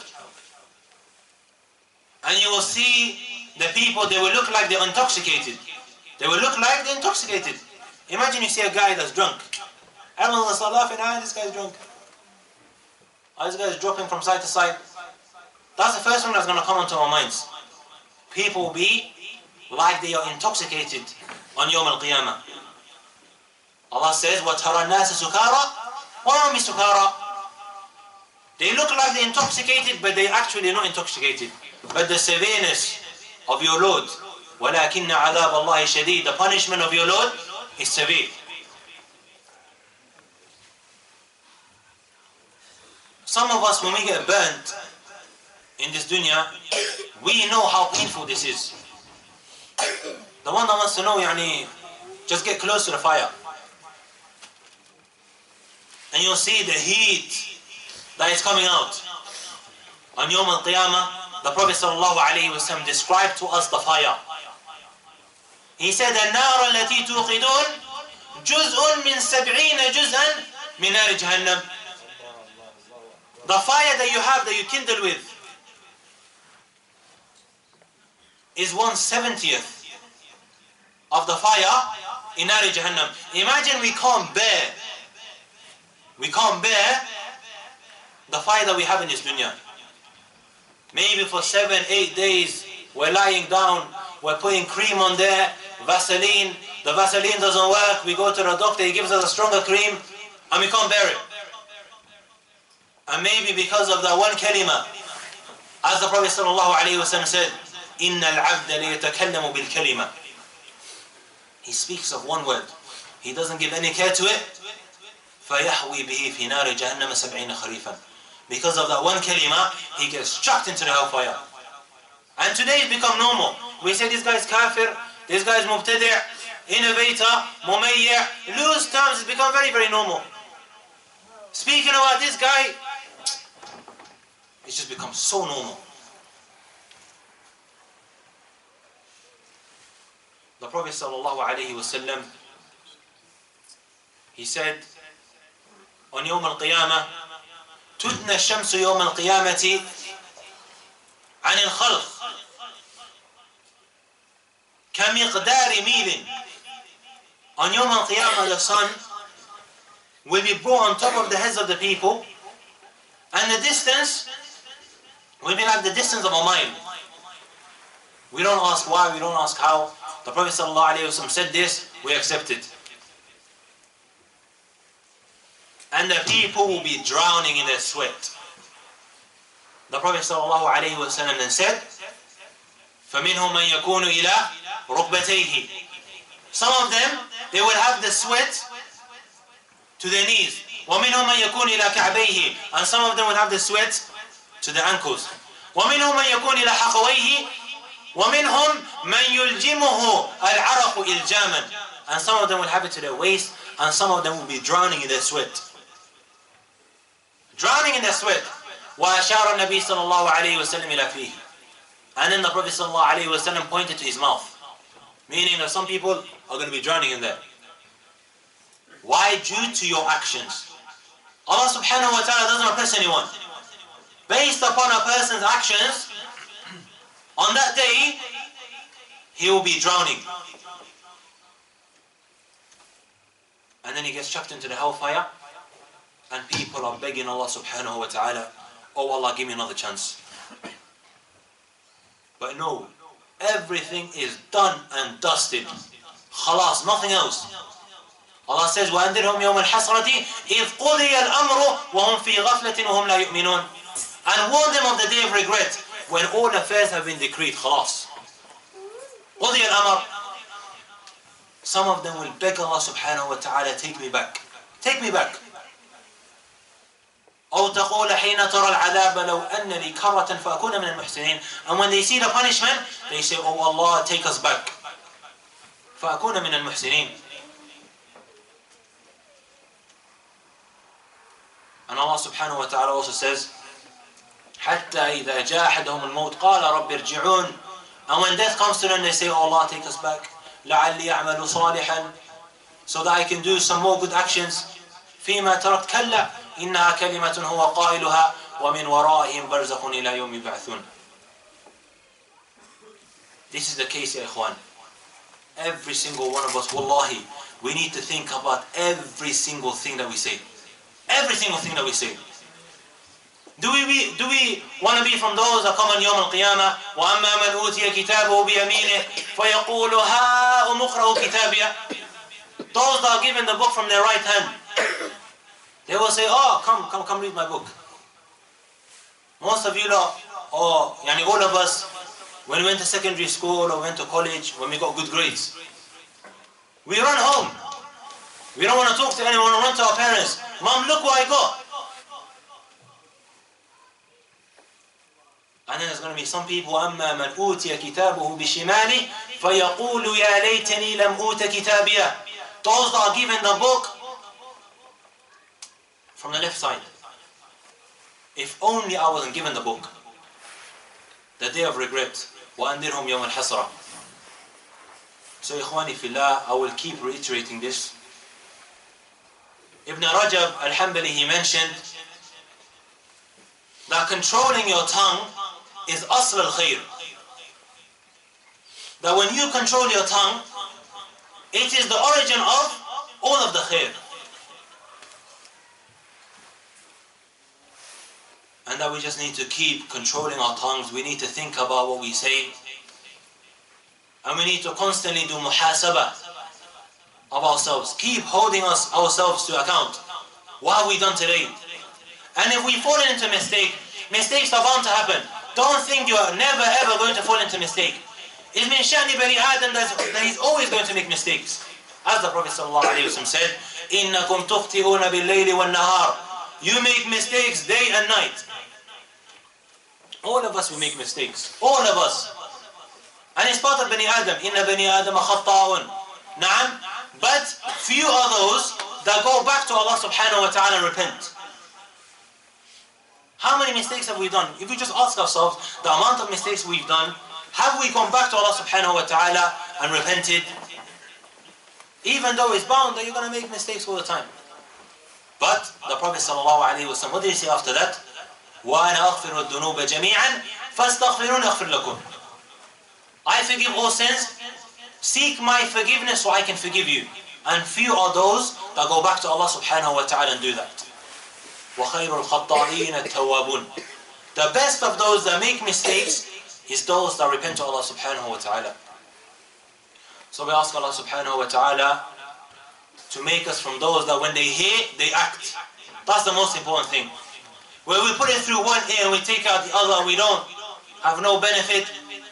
Speaker 3: And you will see the people, they will look like they're intoxicated. They will look like they're intoxicated. Imagine you see a guy that's drunk. Everyone will start laughing, ah, this guy's drunk. Ah, this guy's dropping from side to side. That's the first one that's going to come onto our minds. People will be like they are intoxicated on Yawm al-Qiyamah. Allah says, وَتَرَى النَّاسَ سُكَارَى وَمَا بِسُكَارَى. They look like they're intoxicated, but they're actually not intoxicated. But the severeness of your Lord, وَلَكِنَّ عَذَابَ اللَّهِ شَدِيدٌ, the punishment of your Lord is severe. Some of us, when we get burnt in this dunya, we know how painful this is. The one that wants to know, yani, just get close to the fire. And you'll see the heat that is coming out. On Yawm al-Qiyamah, the Prophet sallallahu alayhi wa sallam described to us the fire. He said, النار التي توقدون جزء من سبعين جزءا من نار جهنم. The fire that you have, that you kindle with, is one seventieth of the fire in Nari Jahannam. Imagine we can't bear, we can't bear the fire that we have in this dunya. Maybe for seven, eight days, we're lying down, we're putting cream on there, Vaseline, the Vaseline doesn't work, we go to the doctor, he gives us a stronger cream, and we can't bear it. And maybe because of that one kalima, as the Prophet sallallahu alayhi wa sallam said, إِنَّ الْعَبْدَ لِيَتَكَلَّمُ بِالْكَلِمَةِ. He speaks of one word, he doesn't give any care to it. فَيَحْوِي بِهِ فِي نَارِ جَهَنَّمَ سَبْعِينَ خَرِيفًا. Because of that one kalima, he gets chucked into the hellfire. And today it's become normal. We say this guy is kafir, this guy is mubtadi', innovator, mumayyi', loose terms, it's become very, very normal. Speaking about this guy, it's just become so normal. The Prophet sallallahu alayhi wa sallam, he said on Yawm al-Qiyamah, تُدْنَى الشَّمْسُ يَوْمَ الْقِيَامَةِ عَنِ الْخَلْقِ كَمِقْدَارِ مِيلٍ. On Yawm al-Qiyamah, the sun will be brought on top of the heads of the people, and the distance will be like the distance of a mile. We don't ask why, we don't ask how. The Prophet ﷺ said this, we accept it. And the people will be drowning in their sweat. The Prophet ﷺ then said, فَمِنْهُمْ مَنْ يَكُونُ إِلَىٰ رُكْبَتَيْهِ. Some of them, they will have the sweat to their knees. وَمِنْهُمْ مَنْ يَكُونُ إِلَىٰ كَعْبَيْهِ. And some of them will have the sweat to the ankles. وَمِنْهُمْ مَنْ يَكُونُ إِلَىٰ حَقَوَيْهِ. وَمِنْهُمْ مَنْ يُلْجِمُهُ الْعَرَقُ إِلْجَامًا. And some of them will have it to their waist, and some of them will be drowning in their sweat. Drowning in their sweat. وَأَشَارَ النَّبِي صَلَى اللَّهُ عَلَيْهِ وَسَلَّمْ إِلَى فِيهِ. And then the Prophet صلى الله عليه وسلم pointed to his mouth. Meaning that some people are going to be drowning in there. Why? Due to your actions. Allah subhanahu wa ta'ala doesn't oppress anyone. Based upon a person's actions, on that day, he will be drowning. And then he gets chucked into the hellfire, and people are begging Allah subhanahu wa ta'ala, oh Allah, give me another chance. But no, everything is done and dusted. Khalas, nothing else. Allah says, وَأَنذِرْهُمْ يَوْمَ الْحَسْرَةِ إِذْ قُضِيَ الْأَمْرُ وَهُمْ فِي غَفْلَةٍ وَهُمْ لَا يُؤْمِنُونَ. And warn them of the day of regret, when all affairs have been decreed. Khalas. قُضِيَ الْأَمْرُ. Some of them will beg Allah subhanahu wa ta'ala, take me back. Take me back. أو تقول حين ترى العذاب لو أن لي كرة فأكون من المحسنين. And when they see the punishment, they say, oh Allah, take us back. فأكون من المحسنين. And Allah subhanahu wa ta'ala also says, حتى إذا جاء أحدهم الموت قال رب ارجعون. And when death comes to them, they say, oh Allah, take us back. لعلي أعمل صالحا, so that I can do some more good actions. فيما تركت كلا إنها كلمة هو قائلها ومن ورائهم برزخ إلى يوم يبعثون. This is the case, ya ikhwan. Every single one of us, wallahi, we need to think about every single thing that we say. Every single thing that we say. Do we, be, do we want to be from those that come on يوم القيامة وأما من أوتي كتابه بيمينه فيقول هاؤم اقرءوا كتابيه. Those that are given the book from their right hand, they will say, oh, come, come, come read my book. Most of you lot, or yani all of us, when we went to secondary school or went to college, when we got good grades, we run home. We don't want to talk to anyone, we run to our parents. Mom, look what I got. And then there's going to be some people, أَمَّا مَنْ أُوتِيَ كِتَابُهُ بِشِمَالِهِ فَيَقُولُ يَا لَيْتَنِي لَمْ أُوتَ كِتَابِيَهْ. Those that are given the book from the left side. If only I wasn't given the book. The day of regret. وَأَنذِرْهُمْ يَوْمَ الْحَسْرَةِ. So إخواني في الله, I will keep reiterating this. Ibn Rajab al-Hanbali, he mentioned that controlling your tongue is asl al-khair. That when you control your tongue, it is the origin of all of the khair. And that we just need to keep controlling our tongues. We need to think about what we say. And we need to constantly do muhasabah of ourselves. Keep holding us ourselves to account. What have we done today? And if we fall into mistake, mistakes are bound to happen. Don't think you are never ever going to fall into mistake. It's min sha'ni bani Adam that he's always going to make mistakes. As the Prophet ﷺ said, إِنَّكُمْ تُخْتِئُونَ بِاللَّيْلِ وَالنَّهَارِ. You make mistakes day and night. All of us will make mistakes. All of us. And it's part of Bani Adam. Inna Bani Adam khatta'un. Na'am. But few are those that go back to Allah subhanahu wa ta'ala and repent. How many mistakes have we done? If we just ask ourselves the amount of mistakes we've done, have we gone back to Allah subhanahu wa ta'ala and repented? Even though it's bound that you're going to make mistakes all the time. But the Prophet sallallahu alayhi wa sallam, what did he say after that? وَأَنَا أَغْفِرُ الذُّنُوبَ جَمِيعًا فَاسْتَغْفِرُونِ أَغْفِرْ لَكُمْ. I forgive all sins. Seek my forgiveness so I can forgive you. And few are those that go back to Allah subhanahu wa ta'ala and do that. وَخَيْرُ الْخَطَّائِينَ التَّوَّابُونَ. The best of those that make mistakes is those that repent to Allah subhanahu wa ta'ala. So we ask Allah subhanahu wa ta'ala to make us from those that when they hear, they act. That's the most important thing. Where we put it through one ear and we take out the other, we don't have no benefit.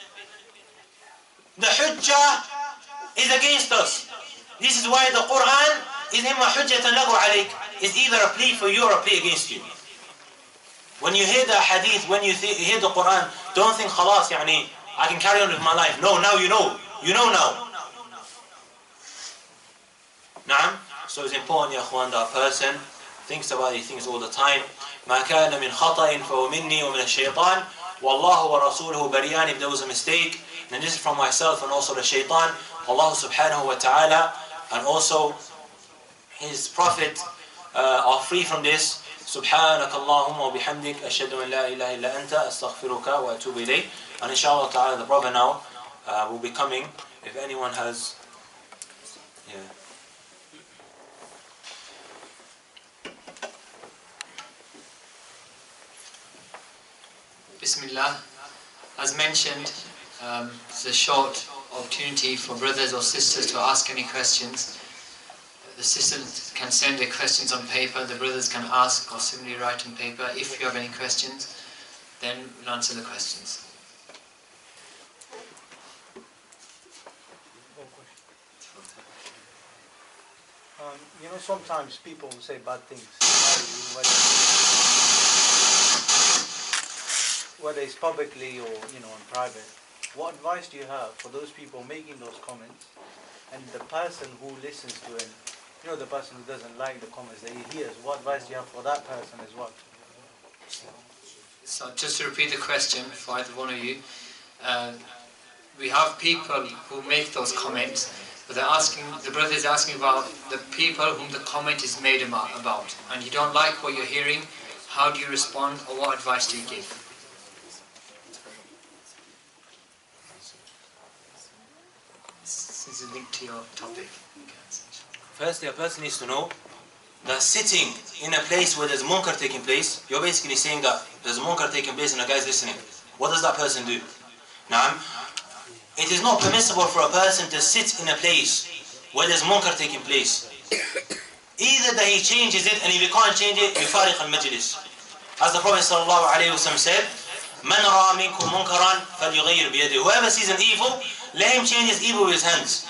Speaker 3: The hujjah is against us. This is why the Quran is imma hujjatan lahu alayk. Is either a plea for you or a plea against you. When you hear the hadith, when you th hear the Quran, don't think khalas, yani, I can carry on with my life. No, now you know. You know now. Naam. So it's important, ya akhwan, that a person thinks about these things all the time. ما كان من خطأ فهو مني ومن الشيطان والله ورسوله بريان. If there was a mistake, then this is from myself and also the shaitan. Allah subhanahu wa ta'ala and also His Prophet uh, are free from this. سبحانك اللهم وبحمدك أشهد أن لا إله إلا أنت أستغفرك وأتوب إليك. And inshallah ta'ala, the brother now uh, will be coming. If anyone has, yeah.
Speaker 2: Bismillah. As mentioned, um, it's a short opportunity for brothers or sisters to ask any questions. The sisters can send their questions on paper, the brothers can ask or simply write on paper. If you have any questions, then we'll answer the questions.
Speaker 4: Um, you know, sometimes people will say bad things, whether it's publicly or, you know, in private. What advice do you have for those people making those comments and the person who listens to it, you know, the person who doesn't like the comments that he hears? What advice do you have for that person as well?
Speaker 2: So just to repeat the question for either one of you, uh, we have people who make those comments, but they're asking, the brother is asking about the people whom the comment is made about, and you don't like what you're hearing. How do you respond, or what advice do you give? This is linked to your topic.
Speaker 3: Firstly, a person needs to know that sitting in a place where there's munkar taking place, you're basically saying that there's a munkar taking place and a guy's listening. What does that person do? Now, it is not permissible for a person to sit in a place where there's munkar taking place. Either that he changes it, and if he can't change it, يفارق المجلس. As the Prophet sallallahu alayhi wa sallam said, من رأى منكم منكرا فليغير بيده. Whoever sees an evil, let him change his evil with his hands.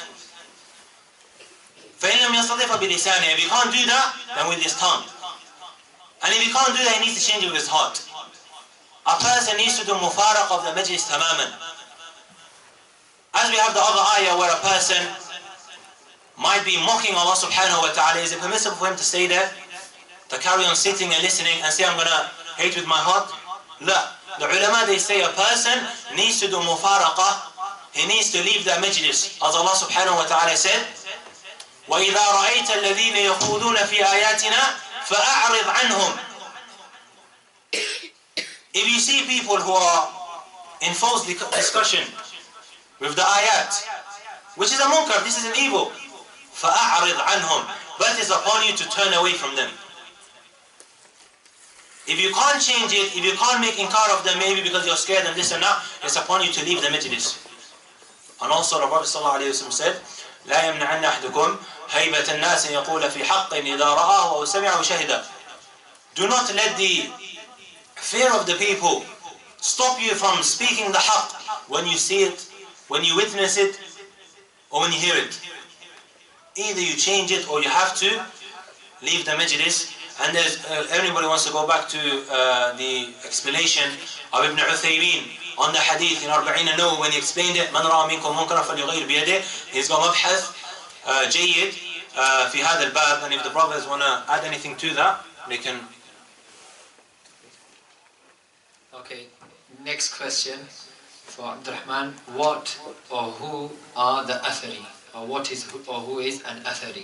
Speaker 3: فإن لم يستطع فبلسانه. If he can't do that, then with his tongue. And if he can't do that, he needs to change it with his heart. A person needs to do mufaraq of the majlis tamaman. As we have the other ayah where a person might be mocking Allah subhanahu wa ta'ala, is it permissible for him to stay there? To carry on sitting and listening and say, I'm going to hate with my heart? La. The ulama, they say a person needs to do mufaraqah. He needs to leave the majlis. As Allah subhanahu wa ta'ala said, وَإِذَا رَأَيْتَ الَّذِينَ يَخُوضُونَ فِي آيَاتِنَا فَأَعْرِضْ عَنْهُمْ. If you see people who are in false discussion with the ayat, which is a munkar, this is an evil, فَأَعْرِضْ عَنْهُمْ. But it is upon you to turn away from them. If you can't change it, if you can't make inkar of them, maybe because you're scared and this and that, it's upon you to leave the majlis. And also the Prophet ﷺ said, لا يمنعن أحدكم هيبة الناس أن يقول في حق إذا رآه أو سمعه شهدا. Do not let the fear of the people stop you from speaking the haqq when you see it, when you witness it, or when you hear it. Either you change it or you have to leave the majlis. And there's, uh, everybody wants to go back to uh, the explanation of Ibn Uthaymeen on the hadith in Arba'in an-Nawawi when he explained it. من رأى منكم منكرا فليغير بيده. He's got مبحث uh, جيد uh, في هذا الباب. And if the brothers want to add anything to that, they can.
Speaker 2: Okay, next question for Abdurrahman. What or who are the Athari? Or what is or who is an Athari?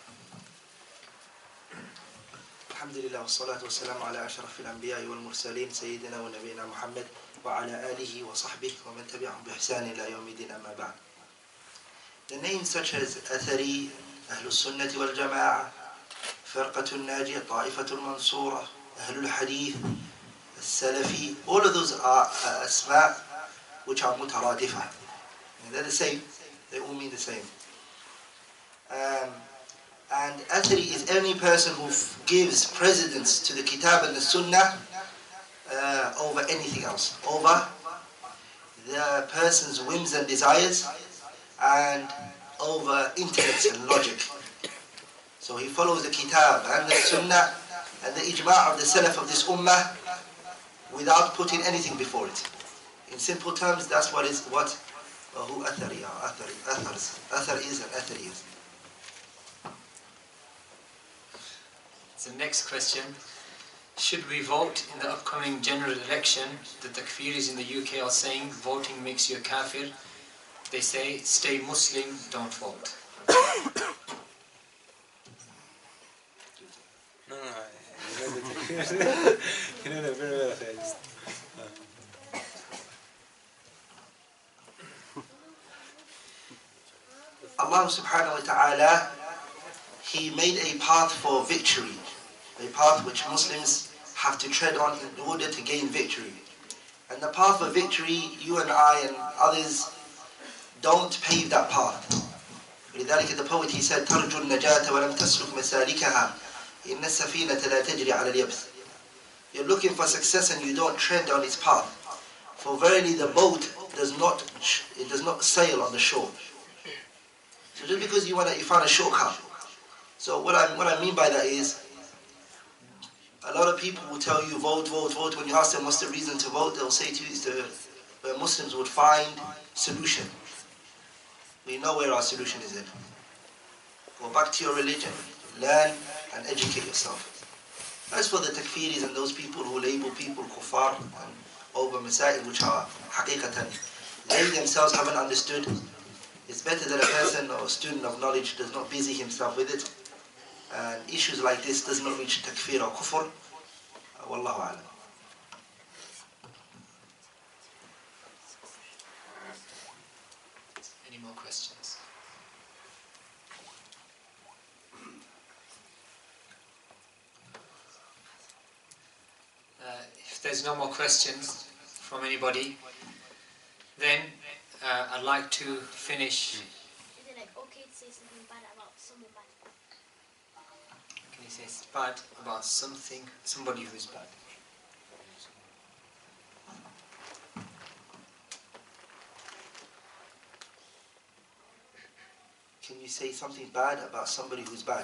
Speaker 5: الحمد لله والصلاة والسلام على أشرف الأنبياء والمرسلين سيدنا ونبينا محمد وعلى آله وصحبه ومن تبعهم بإحسان إلى يوم الدين أما بعد. The names such as Athari, أهل السنة والجماعة, فرقة الناجية, طائفة المنصورة, أهل الحديث, السلفي, all of those are uh, asma which are mutaradifah. They're the same, they all mean the same. Um, And Athari is any person who gives precedence to the Kitab and the Sunnah uh, over anything else, over the person's whims and desires, and over intellect and logic. So he follows the Kitab and the Sunnah and the Ijma' of the Salaf of this Ummah without putting anything before it. In simple terms, that's what is what uh, who Athari are. Athari, Athars. Athar is and Athari is.
Speaker 2: The next question, should we vote in the upcoming general election? The Takfiris in the U K are saying voting makes you a kafir. They say stay Muslim, don't vote.
Speaker 4: No, no, you know the very well.
Speaker 5: Allah subhanahu wa ta'ala, He made a path for victory, a path which Muslims have to tread on in order to gain victory. And the path of victory, you and I and others don't pave that path. لذلك the poet, he said, ترجو النجاة ولم تسلك مسالكها إن السفينة لا تجري على اليبس. You're looking for success and you don't tread on its path. For verily the boat does not, it does not sail on the shore. So just because you want to, you find a shortcut. So what I what I mean by that is, a lot of people will tell you vote, vote, vote. When you ask them what's the reason to vote, they'll say to you, it's the, where Muslims would find solution. We know where our solution is in. Go back to your religion, learn and educate yourself. As for the takfiris and those people who label people kuffar and over masail which are haqiqatan, they themselves haven't understood. It's better that a person or a student of knowledge does not busy himself with it. And issues like this does not reach takfir or kufr. Wallahu a'lam.
Speaker 2: Any more questions? Uh, if there's no more questions from anybody, then uh, I'd like to finish.
Speaker 6: Is it like okay to say something bad bad about someone bad?
Speaker 2: Can you say it's bad about something, somebody who is bad?
Speaker 5: Can you say something bad about somebody who's bad?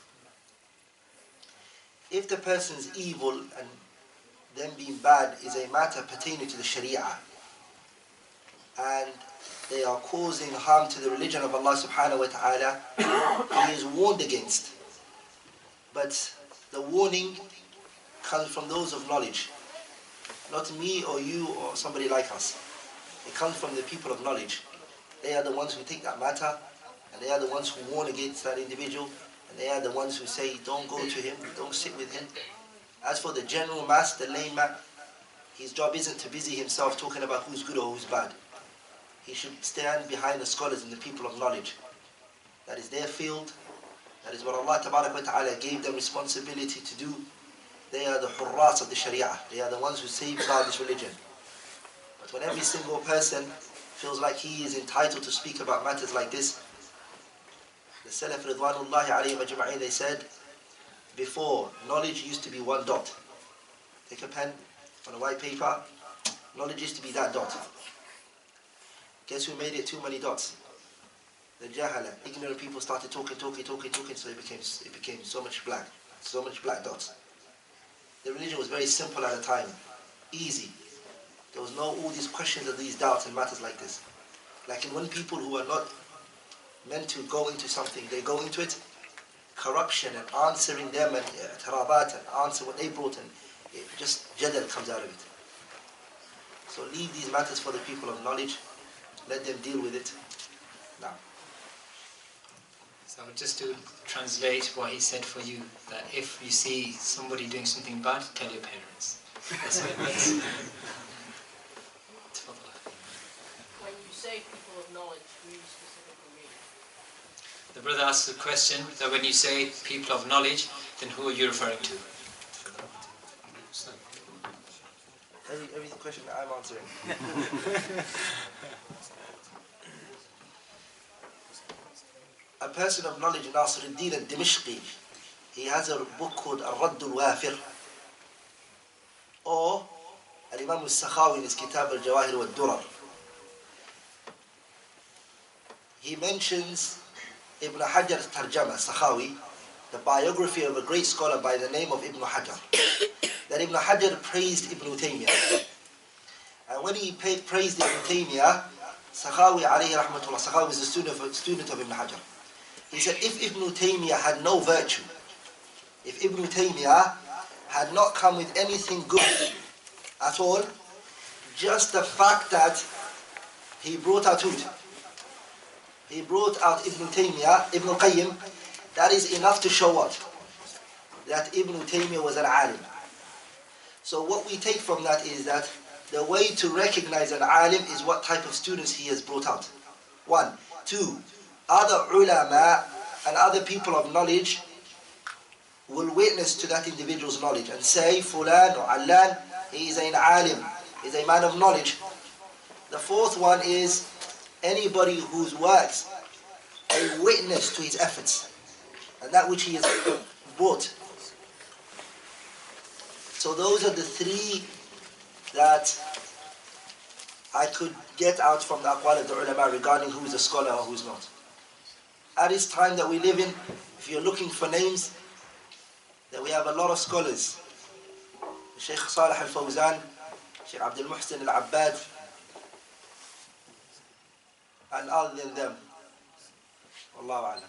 Speaker 5: If the person's evil and them being bad is a matter pertaining to the Sharia, and they are causing harm to the religion of Allah subhanahu wa ta'ala, He is warned against. But the warning comes from those of knowledge. Not me or you or somebody like us. It comes from the people of knowledge. They are the ones who take that matter, and they are the ones who warn against that individual, and they are the ones who say, don't go to him, don't sit with him. As for the general mass, the layman, his job isn't to busy himself talking about who's good or who's bad. He should stand behind the scholars and the people of knowledge. That is their field. That is what Allah Tabarak wa Ta'ala gave them responsibility to do. They are the hurras of the Sharia. They are the ones who safeguard this religion. But when every single person feels like he is entitled to speak about matters like this, the Salaf Ridwanullahi alayhim ajma'in, they said, before, knowledge used to be one dot. Take a pen on a white paper, knowledge used to be that dot. Guess who made it too many dots? The jahala, ignorant people started talking, talking, talking, talking, so it became, it became so much black, so much black dots. The religion was very simple at the time, easy. There was no all these questions and these doubts and matters like this. Like in when people who are not meant to go into something, they go into it, corruption and answering them and tarabat and answer what they brought in, it just jadal comes out of it. So leave these matters for the people of knowledge, let them deal with it. Now.
Speaker 2: So just to translate what he said for you, that if you see somebody doing something bad, tell your parents. That's what it means.
Speaker 7: When you say people of knowledge, who do you specifically mean?
Speaker 2: The brother asks the question that when you say people of knowledge, then who are you referring to?
Speaker 5: Every, every question that I'm answering. A person of knowledge, Nasiruddin al-Dimashqi, he has a book called Al-Radd al-Wafir. Or Al-Imam al-Sakhawi in his Kitab al-Jawahir wal-Durar. He mentions Ibn Hajar's Tarjama, Sakhawi, the biography of a great scholar by the name of Ibn Hajar. That Ibn Hajar praised Ibn Taymiyyah. And when he praised Ibn Taymiyyah, Sakhawi alayhi rahmatullah, Sakhawi was a student of, student of Ibn Hajar. He said, if Ibn Taymiyyah had no virtue, if Ibn Taymiyyah had not come with anything good at all, just the fact that he brought out Hud, he brought out Ibn Taymiyyah, Ibn Qayyim, that is enough to show what? That Ibn Taymiyyah was an alim. So what we take from that is that the way to recognize an alim is what type of students he has brought out. One. Two, other ulama and other people of knowledge will witness to that individual's knowledge and say, Fulan or Allan, he is an alim, he is a man of knowledge. The fourth one is anybody whose works a witness to his efforts and that which he has brought. So those are the three that I could get out from the aqwal of the ulama regarding who is a scholar or who is not. At this time that we live in, if you're looking for names, that we have a lot of scholars. Shaykh Salih al-Fawzan, Shaykh Abdul Muhsin al-Abbad, and other than them. Wallahu a'lam.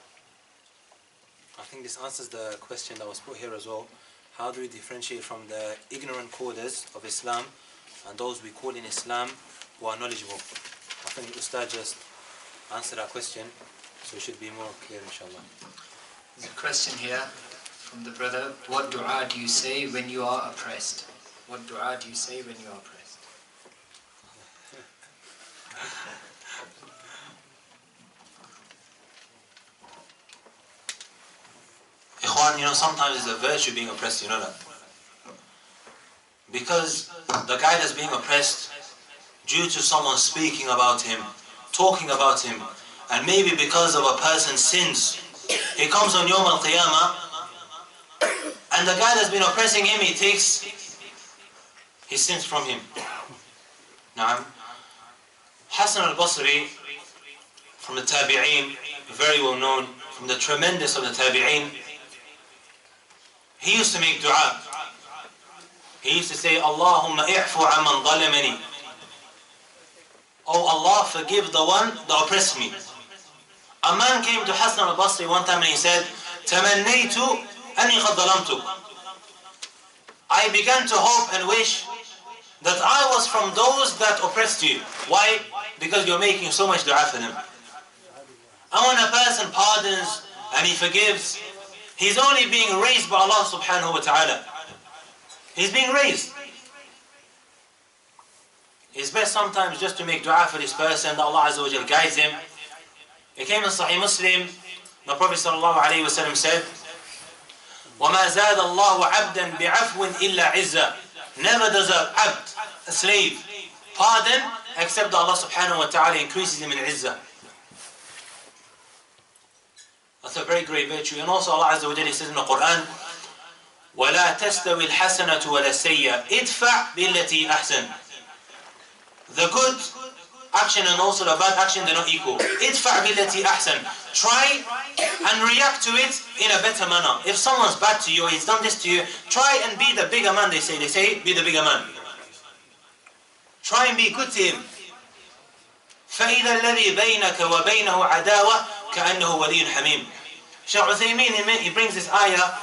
Speaker 8: I think this answers the question that was put here as well. How do we differentiate from the ignorant callers of Islam and those we call in Islam who are knowledgeable? I think Ustad just answered that question, so it should be more clear, inshallah.
Speaker 2: There's a question here from the brother. What dua do you say when you are oppressed? What dua do you say when you are oppressed?
Speaker 3: Ikhwan, you know, sometimes it's a virtue being oppressed, you know that. Because the guy that's being oppressed, due to someone speaking about him, talking about him, and maybe because of a person's sins, he comes on Yawm al-Qiyamah, and the guy that's been oppressing him, he takes his sins from him. Naam. Hassan al-Basri, from the Tabi'een, very well known, from the tremendous of the Tabi'een, he used to make dua. He used to say, Allahumma i'fu amman zalamani. Oh Allah, forgive the one that oppressed me. A man came to Hassan al-Basri one time and he said, Tamannaytu anni qad zalamtuk. I began to hope and wish that I was from those that oppressed you. Why? Because you're making so much dua for them. And when a person pardons and he forgives, he's only being raised by Allah subhanahu wa ta'ala. He's being raised. It's best sometimes just to make dua for this person that Allah Azza wa Jal guides him. It came in Sahih Muslim, the Prophet sallallahu alayhi wa sallam said, وَمَا زَادَ اللَّهُ عَبْدًا بِعَفْوٍ إِلَّا عِزًّا. Never does a abd, a slave, pardon except that Allah subhanahu wa ta'ala increases him in izzah. That's a very great virtue. And also Allah Azza wa Jalla says in the Quran, وَلَا تَسْتَوِي الْحَسَنَةُ وَلَا السَّيِّئَةُ إِدْفَعْ بِالَّتِي أَحْسَنُ. The good action and also the bad action, they're not equal. إِدْفَعْ بِالَّتِي أَحْسَنُ. Try and react to it in a better manner. If someone's bad to you, he's done this to you, try and be the bigger man, they say. They say, be the bigger man. Try and be good to him. فَإِذَا الَّذِي بَيْنَكَ وَبَيْنَهُ عَدَاوَةٌ كَأَنَّهُ وَلِيٌّ حَمِيمٌ. Shaykh Uthaymeen, he brings this ayah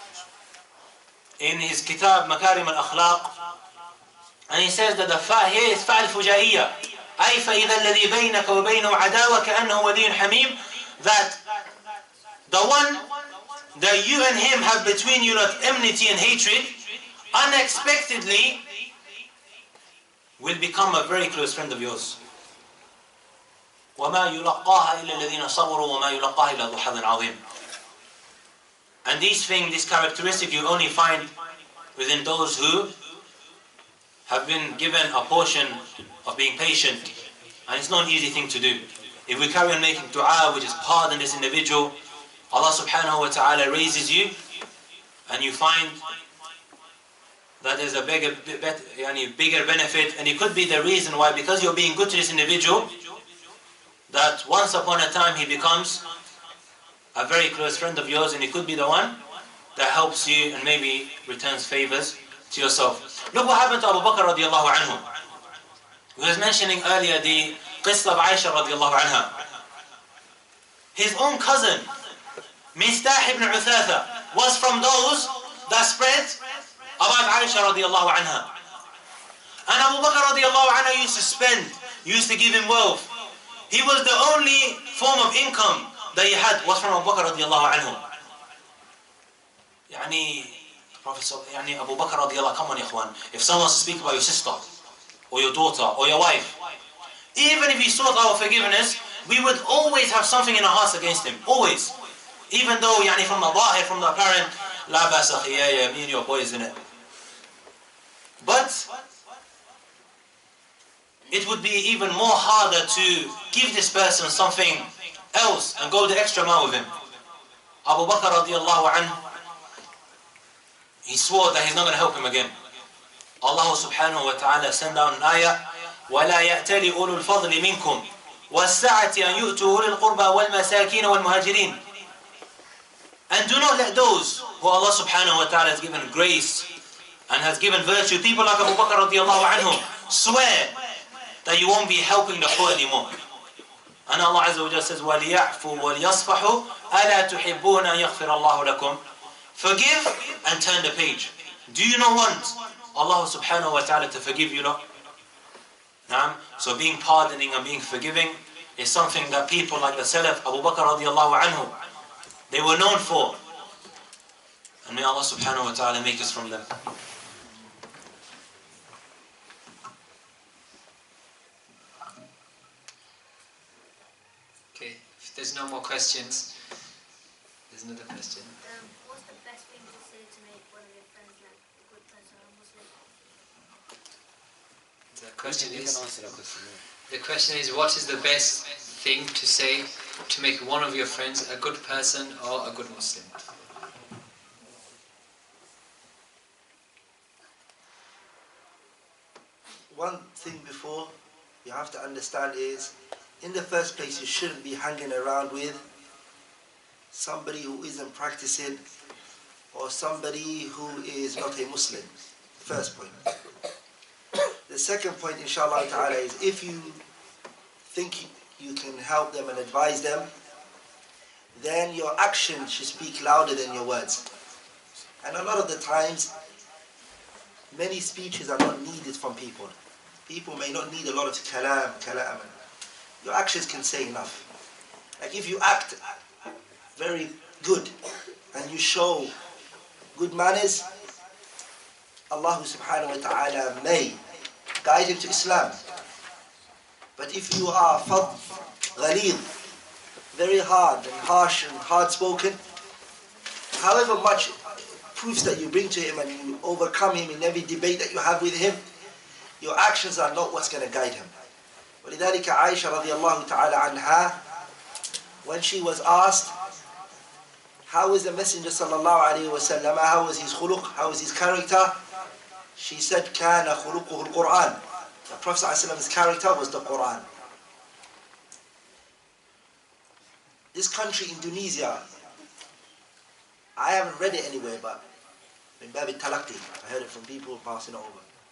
Speaker 3: in his kitab Makarim al-Akhlaq, and he says that the fa here is fa al-fujaiyya. أي فَإِذَا الَّذِي بَيْنَكَ وَبَيْنَهُ عَدَاوَةٌ كَأَنَّهُ وَلِيٌّ حَمِيمٌ. That the one that you and him have between you not enmity and hatred, unexpectedly will become a very close friend of yours. وَمَا يُلَقَّاهَا إِلَّا الَّذِينَ صَبَرُوا وَمَا يُلَقَّاهَا إِلَّا ذُو حَظٍّ عَظِيمٍ. And these things, this characteristic you only find within those who have been given a portion of being patient. And it's not an easy thing to do. If we carry on making dua, which is pardon this individual, Allah subhanahu wa ta'ala raises you, and you find that there's a bigger, bigger benefit, and it could be the reason why, because you're being good to this individual, that once upon a time he becomes a very close friend of yours, and he could be the one that helps you and maybe returns favors to yourself. Look what happened to Abu Bakr radiallahu anhu. We was mentioning earlier the qissa of Aisha radiallahu anha. His own cousin, Mistah ibn Uthatha, was from those that spread about Aisha radiallahu anha. And Abu Bakr radiallahu anha used to spend, used to give him wealth. He was the only form of income that he had was from Abu Bakr radiallahu anhu. Yani, the Prophet said, yani Abu Bakr radiallahu anhu, come on ikhwan, if someone wants to speak about your sister, or your daughter, or your wife, even if he sought our forgiveness, we would always have something in our hearts against him, always. Even though, yani from the zahir, from the apparent, la basa khiyaya, me and your boys in it. But it would be even more harder to give this person something else and go the extra mile with him. Abu Bakr radiallahu anhu, he swore that he's not going to help him again. Allah subhanahu wa ta'ala sent down an ayah, وَلَا يَأْتَلِ أُولُو الْفَضْلِ مِنْكُمْ وَالسَّعَةِ أَنْ يُؤْتُوا أُولِي الْقُرْبَى وَالْمَسَاكِينَ وَالْمُهَاجِرِينَ. And do not let those who Allah subhanahu wa ta'ala has given grace and has given virtue, people like Abu Bakr radiallahu anhu, swear that you won't be helping the poor anymore. And Allah Azza wa Jalla says, وَلْيَعْفُوا وَلْيَصْفَحُوا أَلَا تُحِبُّونَ أَنْ يَغْفِرَ اللَّهُ لَكُمْ. Forgive and turn the page. Do you not want Allah subhanahu wa ta'ala to forgive you lot? Naam. So being pardoning and being forgiving is something that people like the Salaf, Abu Bakr radiallahu anhu, they were known for. And may Allah subhanahu wa ta'ala make us from them.
Speaker 2: Okay, if there's no more questions, there's another question.
Speaker 6: Um, what's the best thing to say to make one of your friends like a good person or Muslim?
Speaker 2: The question
Speaker 8: You
Speaker 2: is,
Speaker 8: can answer that question.
Speaker 2: the question is, what is the best thing to say to make one of your friends a good person or a good Muslim?
Speaker 5: One thing before you have to understand is, in the first place, you shouldn't be hanging around with somebody who isn't practicing or somebody who is not a Muslim. First point. The second point, inshallah ta'ala, is if you think you can help them and advise them, then your actions should speak louder than your words. And a lot of the times, many speeches are not needed from people. People may not need a lot of kalam, kalam. Your actions can say enough. Like if you act very good and you show good manners, Allah subhanahu wa ta'ala may guide him to Islam. But if you are fadh, ghalid, very hard and harsh and hard spoken, however much proofs that you bring to him and you overcome him in every debate that you have with him, your actions are not what's going to guide him. وَلِذَلِكَ Aisha radiallahu ta'ala anha, when she was asked, how is the Messenger sallallahu alayhi wa sallam, how was his khuluq, how was his character? She said, كَانَ خُلُقُهُ الْقُرْآنِ. The Prophet sallallahu alayhi wa sallam's character was the Qur'an. This country, Indonesia, I haven't read it anywhere, but in Babi Talaqti, I heard it from people passing over.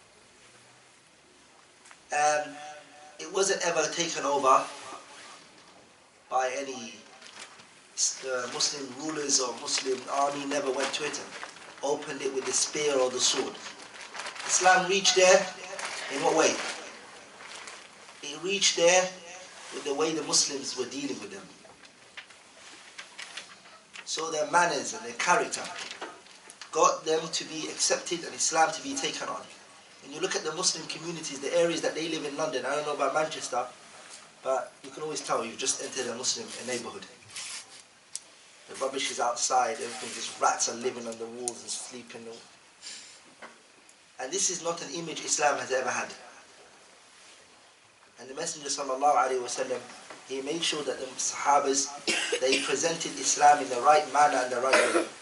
Speaker 5: And it wasn't ever taken over by any uh, Muslim rulers or Muslim army, never went to it and opened it with the spear or the sword. Islam reached there in what way? It reached there with the way the Muslims were dealing with them. So their manners and their character got them to be accepted and Islam to be taken on. When you look at the Muslim communities, the areas that they live in London, I don't know about Manchester, but you can always tell you've just entered a Muslim neighbourhood. The rubbish is outside, everything, just rats are living on the walls and sleeping. And this is not an image Islam has ever had. And the Messenger sallallahu alaihi wasallam, he made sure that the Sahabas, they presented Islam in the right manner and the right way.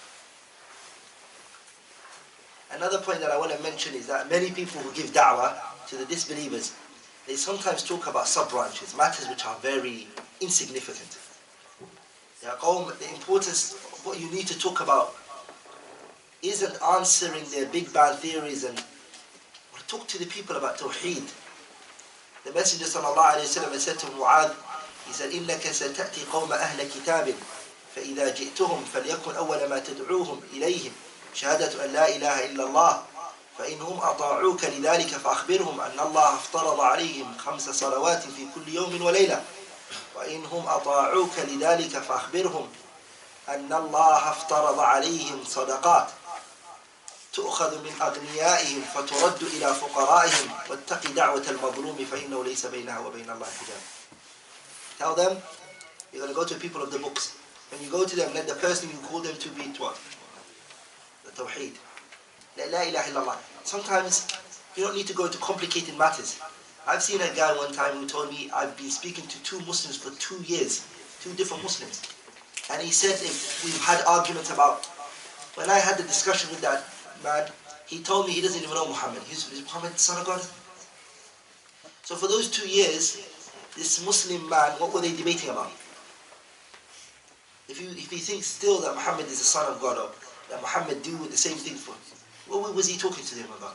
Speaker 5: Another point that I want to mention is that many people who give da'wah to the disbelievers, they sometimes talk about sub-branches, matters which are very insignificant. The importance of what you need to talk about isn't answering their big bang theories, and talk to the people about Tawheed. The Messenger sallallahu alayhi wa sallam said to Mu'adh, he said, إِنَّكَ سَتَأْتِي قَوْمَ أَهْلَ كِتَابٍ فَإِذَا جِئْتُهُمْ فَلْيَكُنْ أَوَّلَ مَا تَدْعُوهُمْ إِلَيْهِمْ شهادة أن لا إله إلا الله فإنهم أطاعوك لذلك فأخبرهم أن الله افترض عليهم خمس صلوات في كل يوم وليلة وإنهم أطاعوك لذلك فأخبرهم أن الله افترض عليهم صدقات تؤخذ من أغنيائهم فترد إلى فقرائهم واتق دعوة المظلوم فإنه ليس بينها وبين الله حجاب. Tell them, you're going to go to people of the books. When you go to them, let the person you call them to be what? The Tawheed. La ilaha illallah. Sometimes you don't need to go into complicated matters. I've seen a guy one time who told me, I've been speaking to two Muslims for two years, two different Muslims. And he said, if we've had arguments about, when I had the discussion with that man, he told me he doesn't even know Muhammad. He's, is Muhammad the son of God? So for those two years, this Muslim man, what were they debating about? If you if he thinks still that Muhammad is the son of God, or that Muhammad do the same thing for him, what was he talking to them about?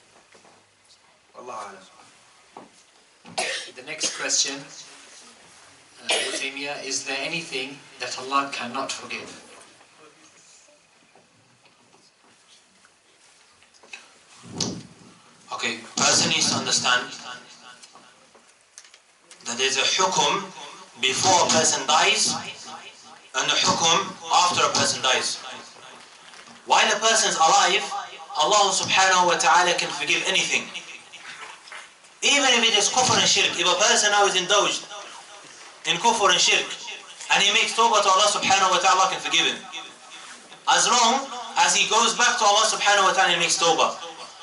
Speaker 5: Allah Alam.
Speaker 2: The next question, uh, Taymiyyah, is there anything that Allah cannot forgive?
Speaker 3: Okay, person needs to understand that there's a hukum before a person dies and a hukum after a person dies. While a person is alive, Allah subhanahu wa ta'ala can forgive anything. Even if it is kufr and shirk. If a person now is indulged in kufr and shirk and he makes tawbah to Allah subhanahu wa ta'ala, can forgive him. As long as he goes back to Allah subhanahu wa ta'ala and makes tawbah.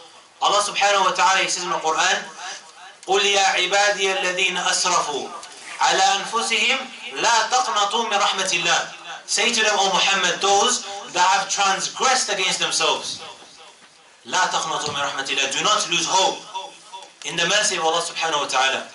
Speaker 3: Allah subhanahu wa ta'ala, he says in the Quran, قُلْ يَا عِبَادِيَ الَّذِينَ أَسْرَفُوا على أنفسهم لا تقنطوا من رحمة الله. Say to them, O Muhammad, those that have transgressed against themselves. لا تقنطوا من رحمة الله. Do not lose hope in the mercy of Allah subhanahu wa ta'ala.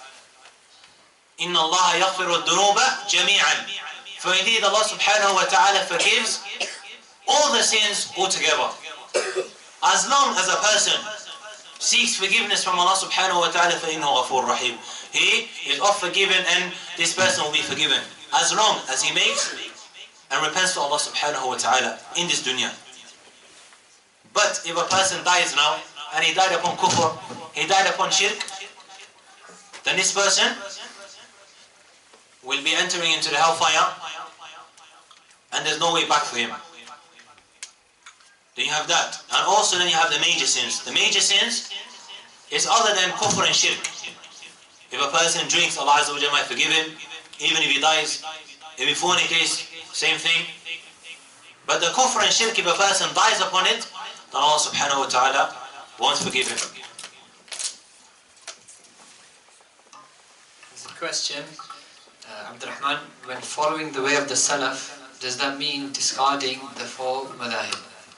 Speaker 3: إن الله يغفر الذنوب جميعا. For indeed Allah subhanahu wa ta'ala forgives all the sins altogether. As long as a person seeks forgiveness from Allah subhanahu wa ta'ala, فإنه غفور رحيم. He is oft forgiven and this person will be forgiven. As long as he makes and repents to Allah subhanahu wa ta'ala in this dunya. But if a person dies now and he died upon kufr, he died upon shirk, then this person will be entering into the hellfire and there's no way back for him. Then you have that. And also then you have the major sins. The major sins is other than kufr and shirk. If a person drinks, Allah Azza wa Jalla might forgive him, even if he dies. If he fornicates, same thing. But the kufr and shirk, if a person dies upon it, then Allah subhanahu wa ta'ala won't forgive him.
Speaker 2: There's a question, uh, Abdurrahman, when following the way of the Salaf, does that mean discarding the four madahib?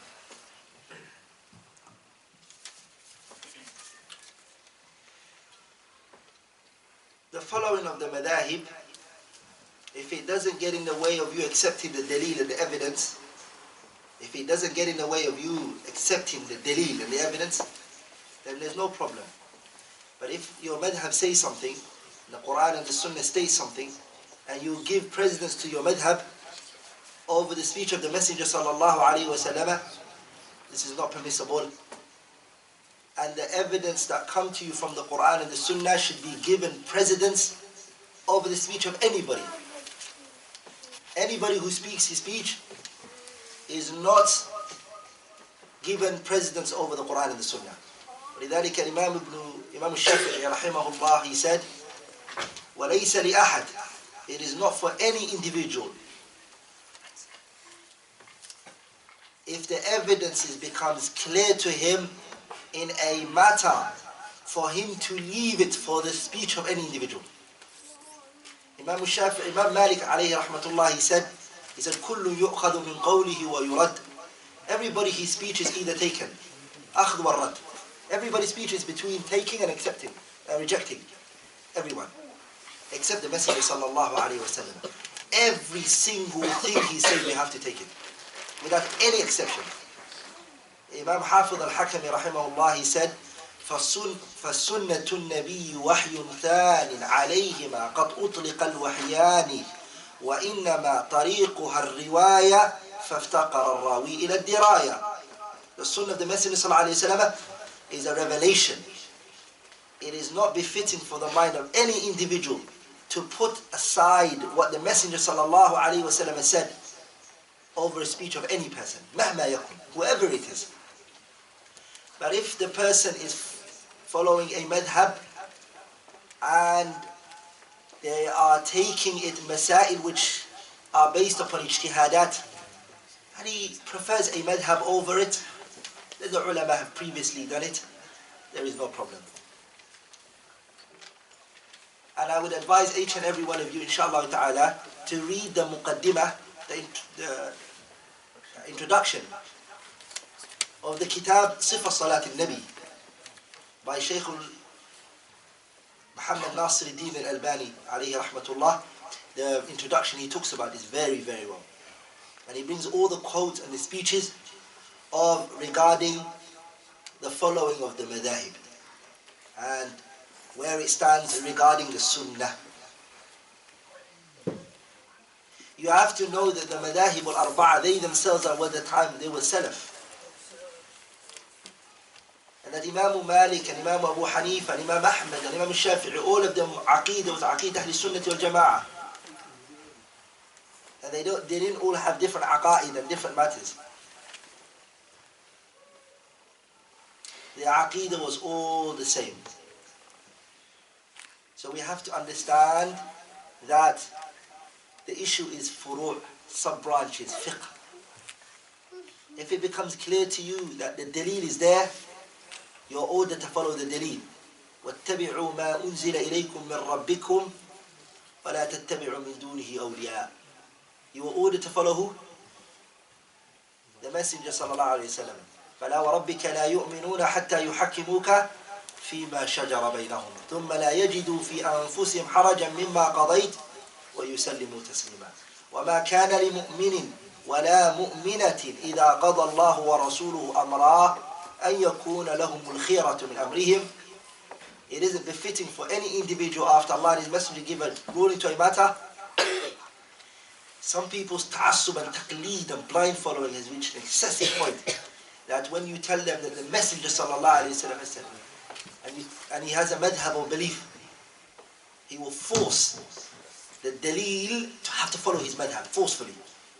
Speaker 5: The following of the madahib, if it doesn't get in the way of you accepting the dalil and the evidence, if it doesn't get in the way of you accepting the dalil and the evidence, then there's no problem. But if your madhab says something, the Quran and the Sunnah states something, and you give precedence to your madhab over the speech of the Messenger sallallahu alaihi wasallam, this is not permissible. And the evidence that come to you from the Quran and the Sunnah should be given precedence over the speech of anybody. Anybody who speaks his speech is not given precedence over the Quran and the Sunnah. لذلك الإمام ابن Imam الشافعي رحمه الله, he said, وَلَيْسَ لِأَحَدٍ, it is not for any individual. If the evidence becomes clear to him in a matter, for him to leave it for the speech of any individual. Imam Shafi'i, Imam Malik alayhi rahmatullah, he said, he said, كُلُّ يُؤْخَذُ مِنْ قَوْلِهِ وَيُرَدْ. Everybody, his speech is either taken, أخذ والرد. Everybody's speech is between taking and accepting, and rejecting. Everyone, except the Messenger sallallahu alayhi wa sallam. Every single thing he said, we have to take it, without any exception. Imam Hafiz al-Hakami rahimahullah, he said, فَسُنَّةُ النَّبِيِّ وَحْيٌ ثَانٍ عَلَيْهِمَا قَدْ أُطْلِقَ الْوَحْيَانِ وَإِنَّمَا طَرِيقُهَا الرِّوَايَةِ فَافْتَقَرَ الرَّاوِي إِلَى الدِّرَايَةِ. The Sunnah of the Messenger sallallahu alayhi wa sallam is a revelation. It is not befitting for the mind of any individual to put aside what the Messenger sallallahu alayhi wa sallam said over a speech of any person, مهما يكن, whoever it is. But if the person is following a madhab and they are taking it masail which are based upon ijtihadat, and he prefers a madhab over it, the ulama have previously done it, there is no problem. And I would advise each and every one of you, inshallah ta'ala, to read the muqaddimah, the, the introduction of the kitab Sifat Salat al-Nabi by Shaykh Muhammad Nasir al-Din al-Albani alayhi rahmatullah. The introduction he talks about is very, very well. And he brings all the quotes and the speeches of regarding the following of the madahib and where it stands regarding the sunnah. You have to know that the madahib al-arba'a, they themselves are at the time, they were salaf. And that Imam Malik and Imam Abu Hanifa and Imam Ahmad and Imam Shafi'i, all of them aqeedah was aqeedah Ahl Sunnah wal Jama'ah. And they, don't, they didn't all have different aqaid and different matters. The aqeedah was all the same. So we have to understand that the issue is furu', sub-branches, fiqh. If it becomes clear to you that the dalil is there, you're ordered to follow the dalil. وَاتَّبِعُوا مَا أُنزِلَ إِلَيْكُم مِّن رَبِّكُمْ وَلَا تَتَّبِعُوا مِن دُونِهِ أَوْلِيَاءَ. You were ordered to follow who? The Messenger sallallahu alayhi wa sallam. فَلَا وَرَبِّكَ لَا يُؤْمِنُونَ حَتَّى يُحَكِّمُوكَ فِيمَا شَجَرَ بَيْنَهُمْ ثُمَّ لَا يَجِدُوا فِي أَنفُسِهِمْ حَرَجًا مِمَّا قَضَيْتَ وَيُسَلِّمُوا تَسْلِيمًا. وَمَا كَانَ لِمُؤْمِنٍ وَلَا مُؤْمِنَةٍ إِذَا قَضَى اللَّهُ وَرَسُولُهُ أَمْرًا أَن يَكُونَ لَهُمُ الْخِيَرَةُ مِنْ أَمْرِهِمْ. It isn't befitting for any individual after Allah and His Messenger give a ruling to a matter. Some people's ta'assub and taqleed and blind following has reached an excessive point that when you tell them that the Messenger sallallahu alayhi wa sallam has said, and, you, and he has a madhab or belief, he will force the daleel to have to follow his madhab forcefully.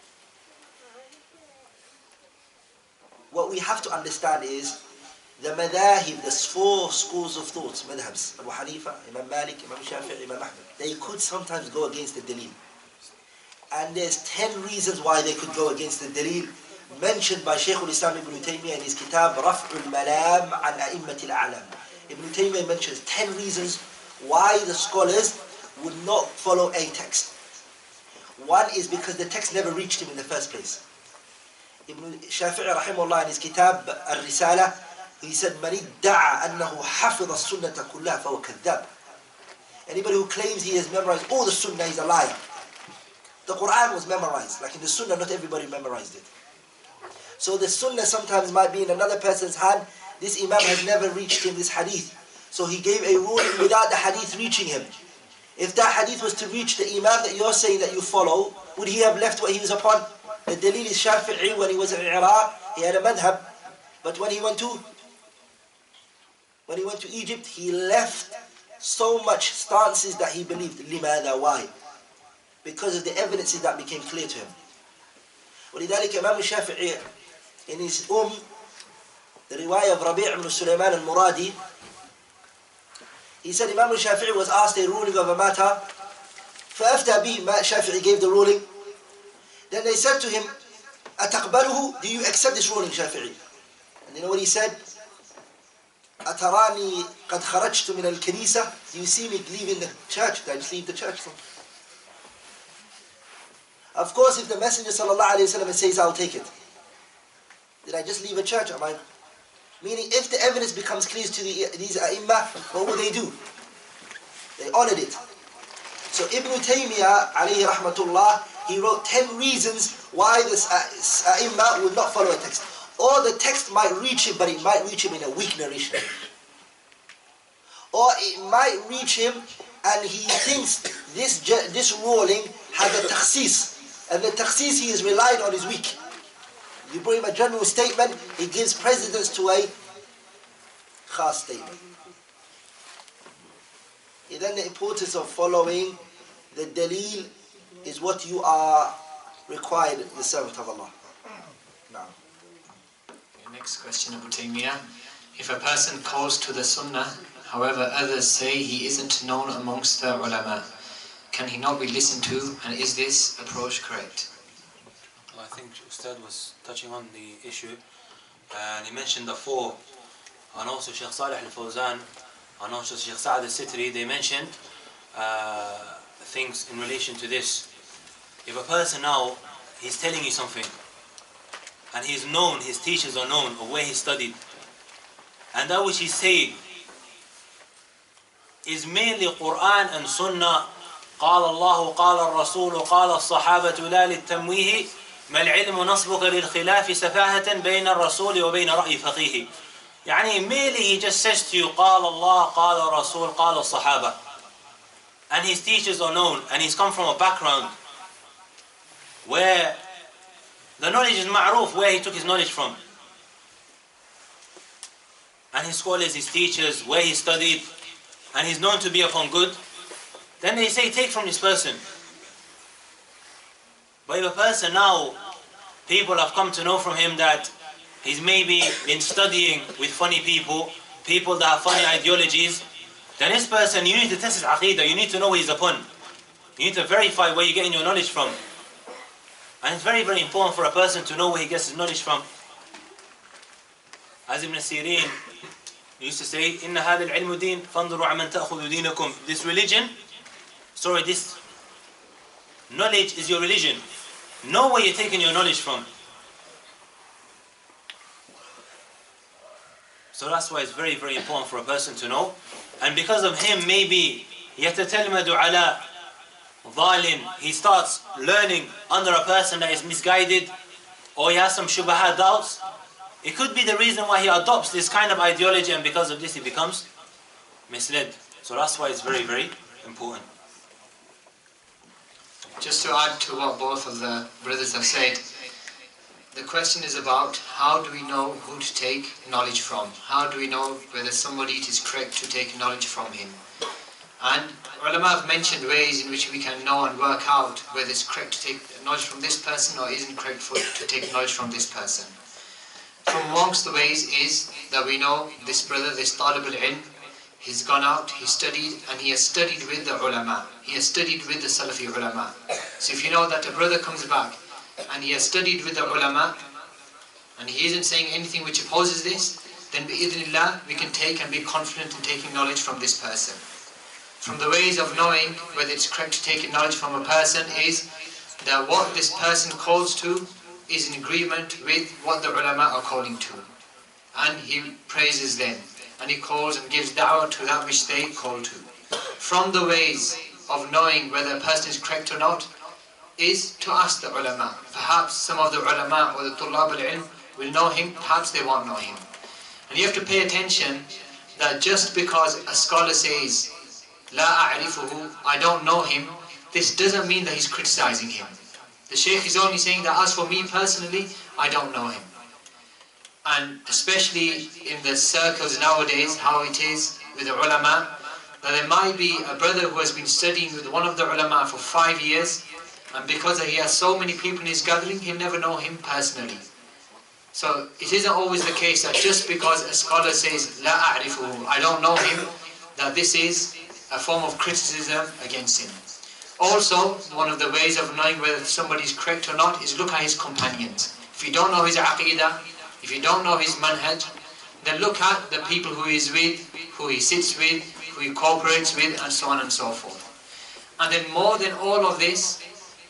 Speaker 5: What we have to understand is the madahib, the four schools of thoughts, madhabs, Abu Hanifa, Imam Malik, Imam Shafi'i, Imam Ahmad, they could sometimes go against the daleel. And there's ten reasons why they could go against the daleel, mentioned by Shaykh al-Islam Ibn Taymiyyah in his kitab, Raf'ul Malam an A'immatil A'lam. Ibn Taymiyyah mentions ten reasons why the scholars would not follow a text. One is because the text never reached him in the first place. Ibn Shafi'i rahimahullah in his kitab Al-Risala, he said, "Man idda'a annahu hafidha as-sunnata kullaha fahuwa kadhdhab." Anybody who claims he has memorized all the sunnah is a liar. The Quran was memorized, like in the sunnah not everybody memorized it. So the sunnah sometimes might be in another person's hand. This imam has never reached him, this hadith. So he gave a ruling without the hadith reaching him. If that hadith was to reach the imam that you're saying that you follow, would he have left what he was upon? The dalil is Shafi'i. When he was in Iraq, he had a madhab. But when he went to when he went to Egypt, he left so much stances that he believed. Limada, why? Because of the evidences that became clear to him. ولذلك Imam Shafi'i in his Umm, the riwayah of Rabi' ibn Sulaiman al-Muradi, he said Imam Shafi'i was asked a ruling of a matter. فَأَفْتَى بِهِ, Shafi'i gave the ruling. Then they said to him, أَتَقْبَلُهُ, do you accept this ruling, Shafi'i? And you know what he said? أَتَرَانِي قَدْ خَرَجْتُ مِنَ الْكَنِيسَةِ, do you see me leaving the church? Did I just leave the church? Of course, if the Messenger sallallahu alayhi wa sallam says, I'll take it. Did I just leave a church? Am I? Meaning, if the evidence becomes clear to the, these ai*imma, what will they do? They honored it. So Ibn Taymiyyah, alayhi rahmatullah, he wrote ten reasons why this ai*imma would not follow a text. Or the text might reach him, but it might reach him in a weak narration. Or it might reach him, and he thinks this this ruling has a takhsis. And the takhsis he is relying on is weak. You bring him a general statement, he gives precedence to a khas statement. And then the importance of following the daleel is what you are required, the servant of Allah. Now.
Speaker 2: Next question, Abu Taymiyyah. If a person calls to the sunnah, however others say he isn't known amongst the ulama, can he not be listened to, and is this approach correct?
Speaker 8: Well, I think Ustad was touching on the issue, and he mentioned the four, and also Shaykh Salih al-Fawzan, and also Shaykh Sa'ad al-Sitri, they mentioned uh, things in relation to this. If a person now, he's telling you something, and he's known, his teachers are known of where he studied, and that which he's saying is mainly Quran and Sunnah. قال الله قال الرسول قال الصحابة لا للتمويه ما العلم نصبك للخلاف سفاهة بين الرسول وبين رأي فقيه. يعني mainly he just says to you قال الله قال الرسول قال الصحابة, and his teachers are known, and he's come from a background where the knowledge is ma'ruf, where he took his knowledge from, and his scholars, his teachers, where he studied, and he's known to be upon good. Then they say, take from this person. But if a person now, people have come to know from him that he's maybe been studying with funny people, people that have funny ideologies, then this person, you need to test his aqidah, you need to know what he's upon. You need to verify where you're getting your knowledge from. And it's very, very important for a person to know where he gets his knowledge from. As Ibn Sirin used to say, إِنَّ هَذَا الْعِلْمُ دِينٌ فَانْظُرُوا عَمَنْ تَأْخُذُ دِينَكُمْ. This religion, sorry, this
Speaker 3: knowledge is your religion. Know where you're taking your knowledge from. So that's why it's very, very important for a person to know. And because of him, maybe يَتَتَلْمَدُ عَلَى ظَالٍ, he starts learning under a person that is misguided, or he has some shubahat doubts. It could be the reason why he adopts this kind of ideology, and because of this he becomes misled. So that's why it's very, very important.
Speaker 2: Just to add to what both of the brothers have said, the question is about how do we know who to take knowledge from? How do we know whether somebody it is correct to take knowledge from him? And ulama have mentioned ways in which we can know and work out whether it's correct to take knowledge from this person or isn't correct for, to take knowledge from this person. From amongst the ways is that we know this brother, this talib al-ilm, he's gone out, he studied, and he has studied with the ulama. He has studied with the Salafi ulama. So if you know that a brother comes back and he has studied with the ulama, and he isn't saying anything which opposes this, then bi-idhnillah we can take and be confident in taking knowledge from this person. From the ways of knowing whether it's correct to take knowledge from a person is that what this person calls to is in agreement with what the ulama are calling to. And he praises them. And he calls and gives da'wah to that which they call to. From the ways of knowing whether a person is correct or not is to ask the ulama. Perhaps some of the ulama or the tullab al-ilm will know him, perhaps they won't know him. And you have to pay attention that just because a scholar says, La a'rifuhu, I don't know him, this doesn't mean that he's criticizing him. The Shaykh is only saying that as for me personally, I don't know him. And especially in the circles nowadays, how it is with the ulama, that there might be a brother who has been studying with one of the ulama for five years, and because he has so many people in his gathering, he'll never know him personally. So it isn't always the case that just because a scholar says, La a'rifuhu, I don't know him, that this is a form of criticism against him. Also, one of the ways of knowing whether somebody is correct or not is look at his companions. If you don't know his aqidah, if you don't know his manhaj, then look at the people who he is with, who he sits with, who he cooperates with, and so on and so forth. And then more than all of this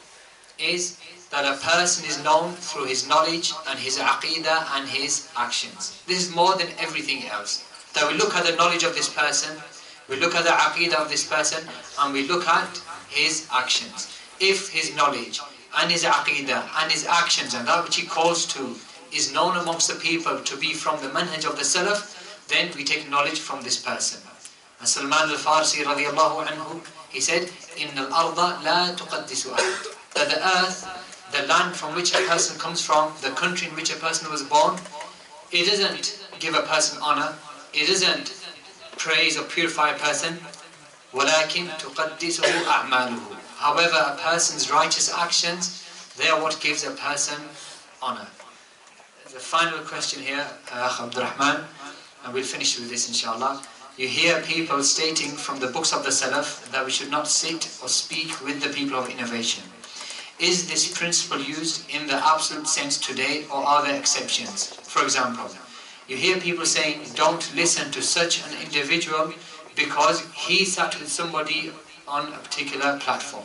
Speaker 2: is that a person is known through his knowledge and his aqidah and his actions. This is more than everything else. That we look at the knowledge of this person, we look at the aqidah of this person, and we look at his actions. If his knowledge and his aqidah and his actions and that which he calls to is known amongst the people to be from the manhaj of the Salaf, then we take knowledge from this person. And Salman al-Farsi radiallahu anhu, he said, إِنَّ الْأَرْضَ لَا تُقَدِّسُ أَحَدٍ. That the earth, the land from which a person comes from, the country in which a person was born, it doesn't give a person honor, it doesn't praise or purify a person, وَلَكِنْ تُقَدِّسُهُ أَعْمَالُهُ. However, a person's righteous actions, they are what gives a person honor. The final question here, uh, Abdul Rahman, and we'll finish with this inshallah. You hear people stating from the books of the Salaf that we should not sit or speak with the people of innovation. Is this principle used in the absolute sense today, or are there exceptions? For example, you hear people saying, don't listen to such an individual because he sat with somebody on a particular platform.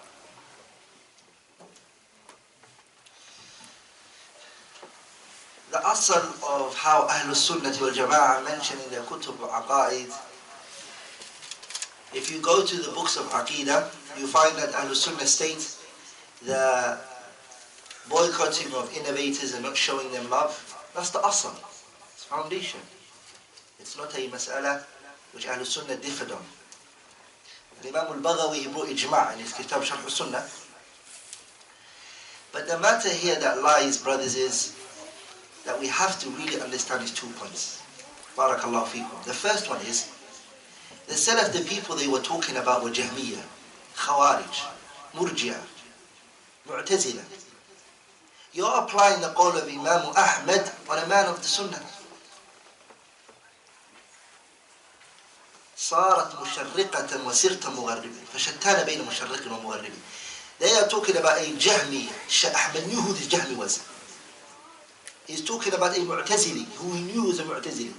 Speaker 5: The asl of how Ahlul Sunnah wal Jama'ah mentioned in their kutub al-aqa'id, if you go to the books of Aqidah, you find that Ahlul Sunnah state the boycotting of innovators and not showing them love. That's the asl, it's foundation. It's not a mas'ala which Ahlul Sunnah differed on. Imam al-Baghawi, he brought ijma' in his kitab Sharh al-Sunnah. But the matter here that lies, brothers, is that we have to really understand these two points. Barakallahu feekum. The first one is, the Salaf, the people they were talking about were Jahmiyyah, Khawarij, Murji'ah, Mu'tazila. You're applying the qawl of Imam Ahmad on a man of the Sunnah. صارت مشرقة وسرت مغربة فشتان بين مشرق ومغرب. They are talking about a Jahmi. Ahmad knew who this Jahmi was. He's talking about a Mu'tazili, who he knew was a Mu'tazili.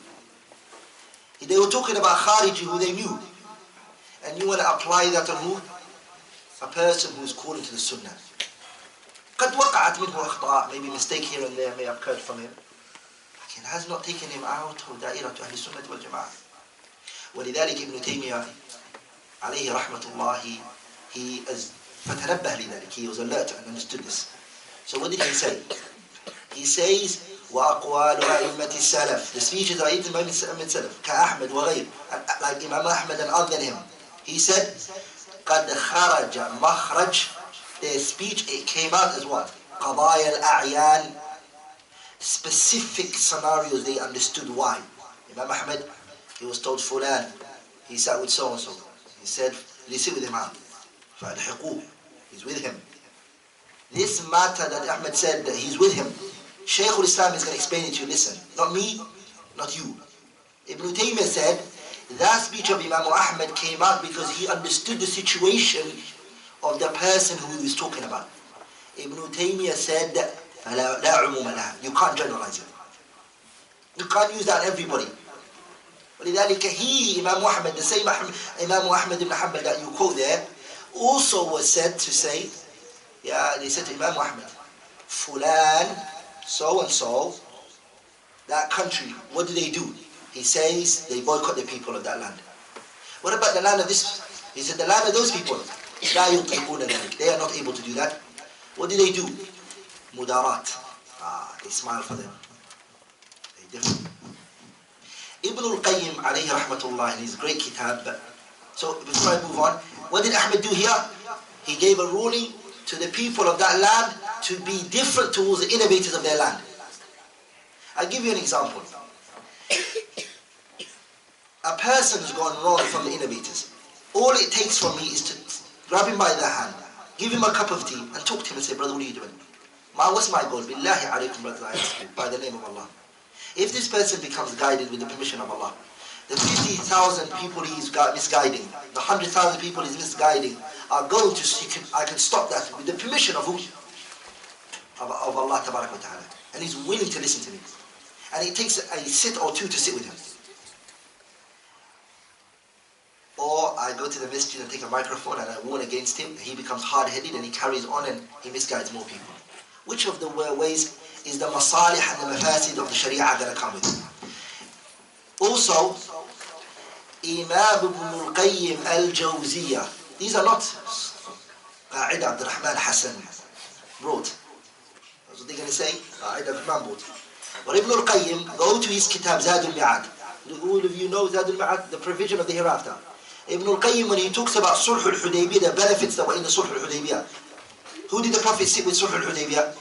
Speaker 5: They were talking about Khariji, who they knew. And you want to apply that on who? a person who's calling to the Sunnah. قد وقعت منه أخطاء, maybe mistake here and there may have occurred from him. It has not taken him out of دائرة أهل السنة والجماعة. ولذلك ابن تيمية عليه رحمة الله, he is فتنبه لذلك, he was alert and understood this. So what did he say? He says وأقوال أئمة السلف, the speeches of Imam السلف كأحمد وغير, like Imam Ahmad and other than him. He said قد خرج مخرج, their speech, it came out as what? قضايا الأعيان, specific scenarios they understood why. Imam Ahmad, he was told Fulan, he sat with so and so. He said, did he sit with him? فَأَلْحِقُوهُ, he's with him. This matter that Ahmad said that he's with him, Shaykh al-Islam is going to explain it to you. Listen, not me, not you. Ibn Taymiyyah said, that speech of Imam Ahmad came out because he understood the situation of the person who he was talking about. Ibn Taymiyyah said that فَلَا لَا عُمُومَ لَهَا, you can't generalize it. You can't use that on everybody. ولذلك he, Imam Ahmad, the same Imam Ahmad ibn Hanbal that you quote there, also was said to say, yeah, they said to Imam Ahmad, Fulan, so and so, that country, what do they do? He says they boycott the people of that land. What about the land of this? He said the land of those people, لا يطيقون ذلك, they are not able to do that. What do they do? Mudarat. Ah, they smile for them. They different. Ibn al-Qayyim alayhi rahmatullah in his great kitab. So before I move on, what did Ahmed do here? He gave a ruling to the people of that land to be different towards the innovators of their land. I'll give you an example. A person has gone wrong from the innovators. All it takes from me is to grab him by the hand, give him a cup of tea and talk to him and say, brother, what are you doing? Ma, what's my goal? Billahi alaykum, brother, I ask you, by the name of Allah. If this person becomes guided with the permission of Allah, the fifty thousand people he's misguiding, the one hundred thousand people he's misguiding, are going to, can, I can stop that with the permission of who? Of, of Allah tabarak wa ta'ala. And he's willing to listen to me. And it takes a sit or two to sit with him. Or I go to the masjid and take a microphone and I warn against him, he becomes hard-headed and he carries on and he misguides more people. Which of the ways is the masalih and the mafasid of the sharia going to come with? Also, Imam Ibn al-Qayyim al-Jawziyah, these are not Qa'id Abd al-Rahman Hassan wrote. That's what they're going to say, Qa'id Abd al-Rahman wrote. But Ibn al-Qayyim, go to his kitab Zad al-Mi'ad. All of you know Zad al-Mi'ad, the provision of the hereafter. Ibn al-Qayyim, when he talks about Sulh al-Hudaybiyah, the benefits that were in the Sulh al-Hudaybiyah, who did the Prophet sit with Sulh al-Hudaybiyah?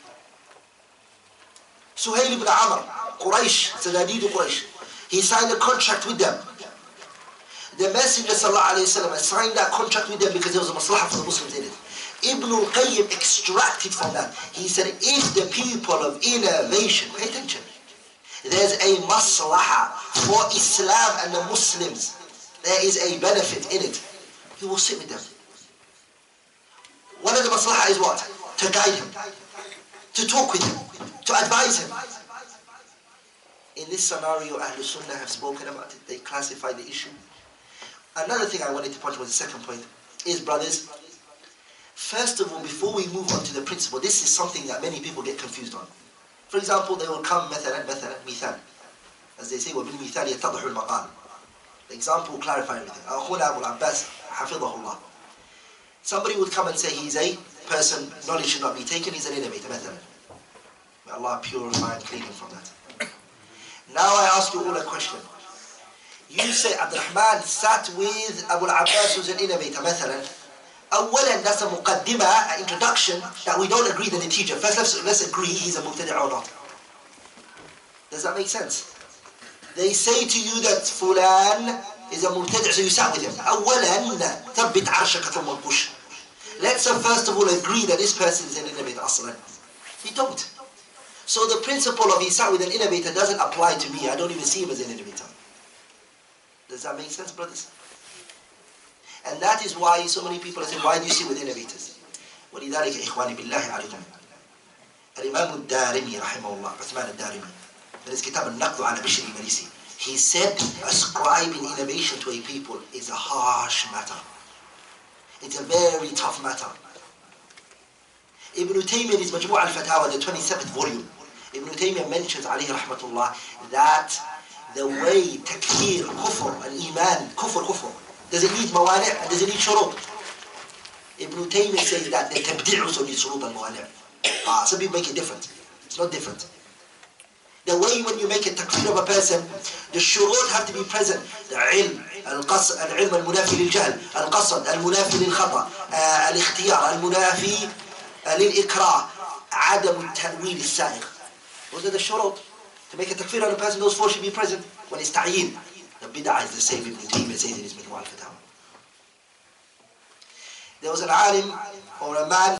Speaker 5: Suhail ibn Amr, Quraysh, Sadadid Quraysh. He signed a contract with them. The Messenger sallallahu alayhi wa sallam signed that contract with them because there was a maslahah for the Muslims in it. Ibn al-Qayyim extracted from that. He said, if the people of innovation, pay attention, there's a maslahah for Islam and the Muslims, there is a benefit in it, he will sit with them. One of the maslahah is what? To guide him, to talk with him, to advise him. In this scenario, Ahlul Sunnah have spoken about it. They classify the issue. Another thing I wanted to point was the second point is, brothers, first of all, before we move on to the principle, this is something that many people get confused on. For example, they will come, مثلا, مثلا, مثال. As they say, وَبِالْمِثَالِ يَتَّضَحُ الْمَقَالِ. The example will clarify everything. أخونا أبو العباس حفظه الله. Somebody would come and say he's a person, knowledge should not be taken, he's an innovator, مثلا. May Allah purify and clean him from that. Now I ask you all a question. You say Abdul Rahman sat with Abu al-Abbas who's an innovator, مثلا. أولا, that's a muqaddimah, an introduction, that we don't agree the natija. First, let's, let's agree he's a mubtadi' or not. Does that make sense? They say to you that Fulan is a mubtadi', so you sat with him. أولا, ثبت عرشك ثم القش. Let's uh, first of all agree that this person is an innovator, aslan. We don't. So the principle of he sat with an innovator doesn't apply to me. I don't even see him as an innovator. Does that make sense, brothers? And that is why so many people are saying, why do you sit with innovators? وَلِذَلِكَ إِخْوَانِ بِاللَّهِ عَلَيْكُمْ الإمام الدارمي رحمه الله, عثمان الدارمي, in his kitab al-Naqdu ala Bishr al-Marisi, he said ascribing innovation to a people is a harsh matter. It's a very tough matter. Ibn Taymiyyah in his Majmu' al-Fatawa, the twenty-seventh volume, Ibn Taymiyyah mentions, alayhi rahmatullah, that the way takfir, kufr, and iman, kufr, kufr, does it need mawani' and does it need shurut? Ibn Taymiyyah says that the tabdi' also needs shurut and mawani'. Ah, some people make it different. It's not different. The way when you make a takfir of a person, the shurut have to be present. The ilm, al-qasd, al-ilm al-munafi lil-jahl, al-qasd, al-munafi lil-khata, al-ikhtiyar, al-munafi lil-ikrah, adam al-tanwil al-sa'iq. Those are the shurut. To make a takfir on a person, those four should be present. When it's ta'yin, the bid'ah is the same. Ibn Taymiyyah says in his Majmu' al-Fatawa. There was an alim or a man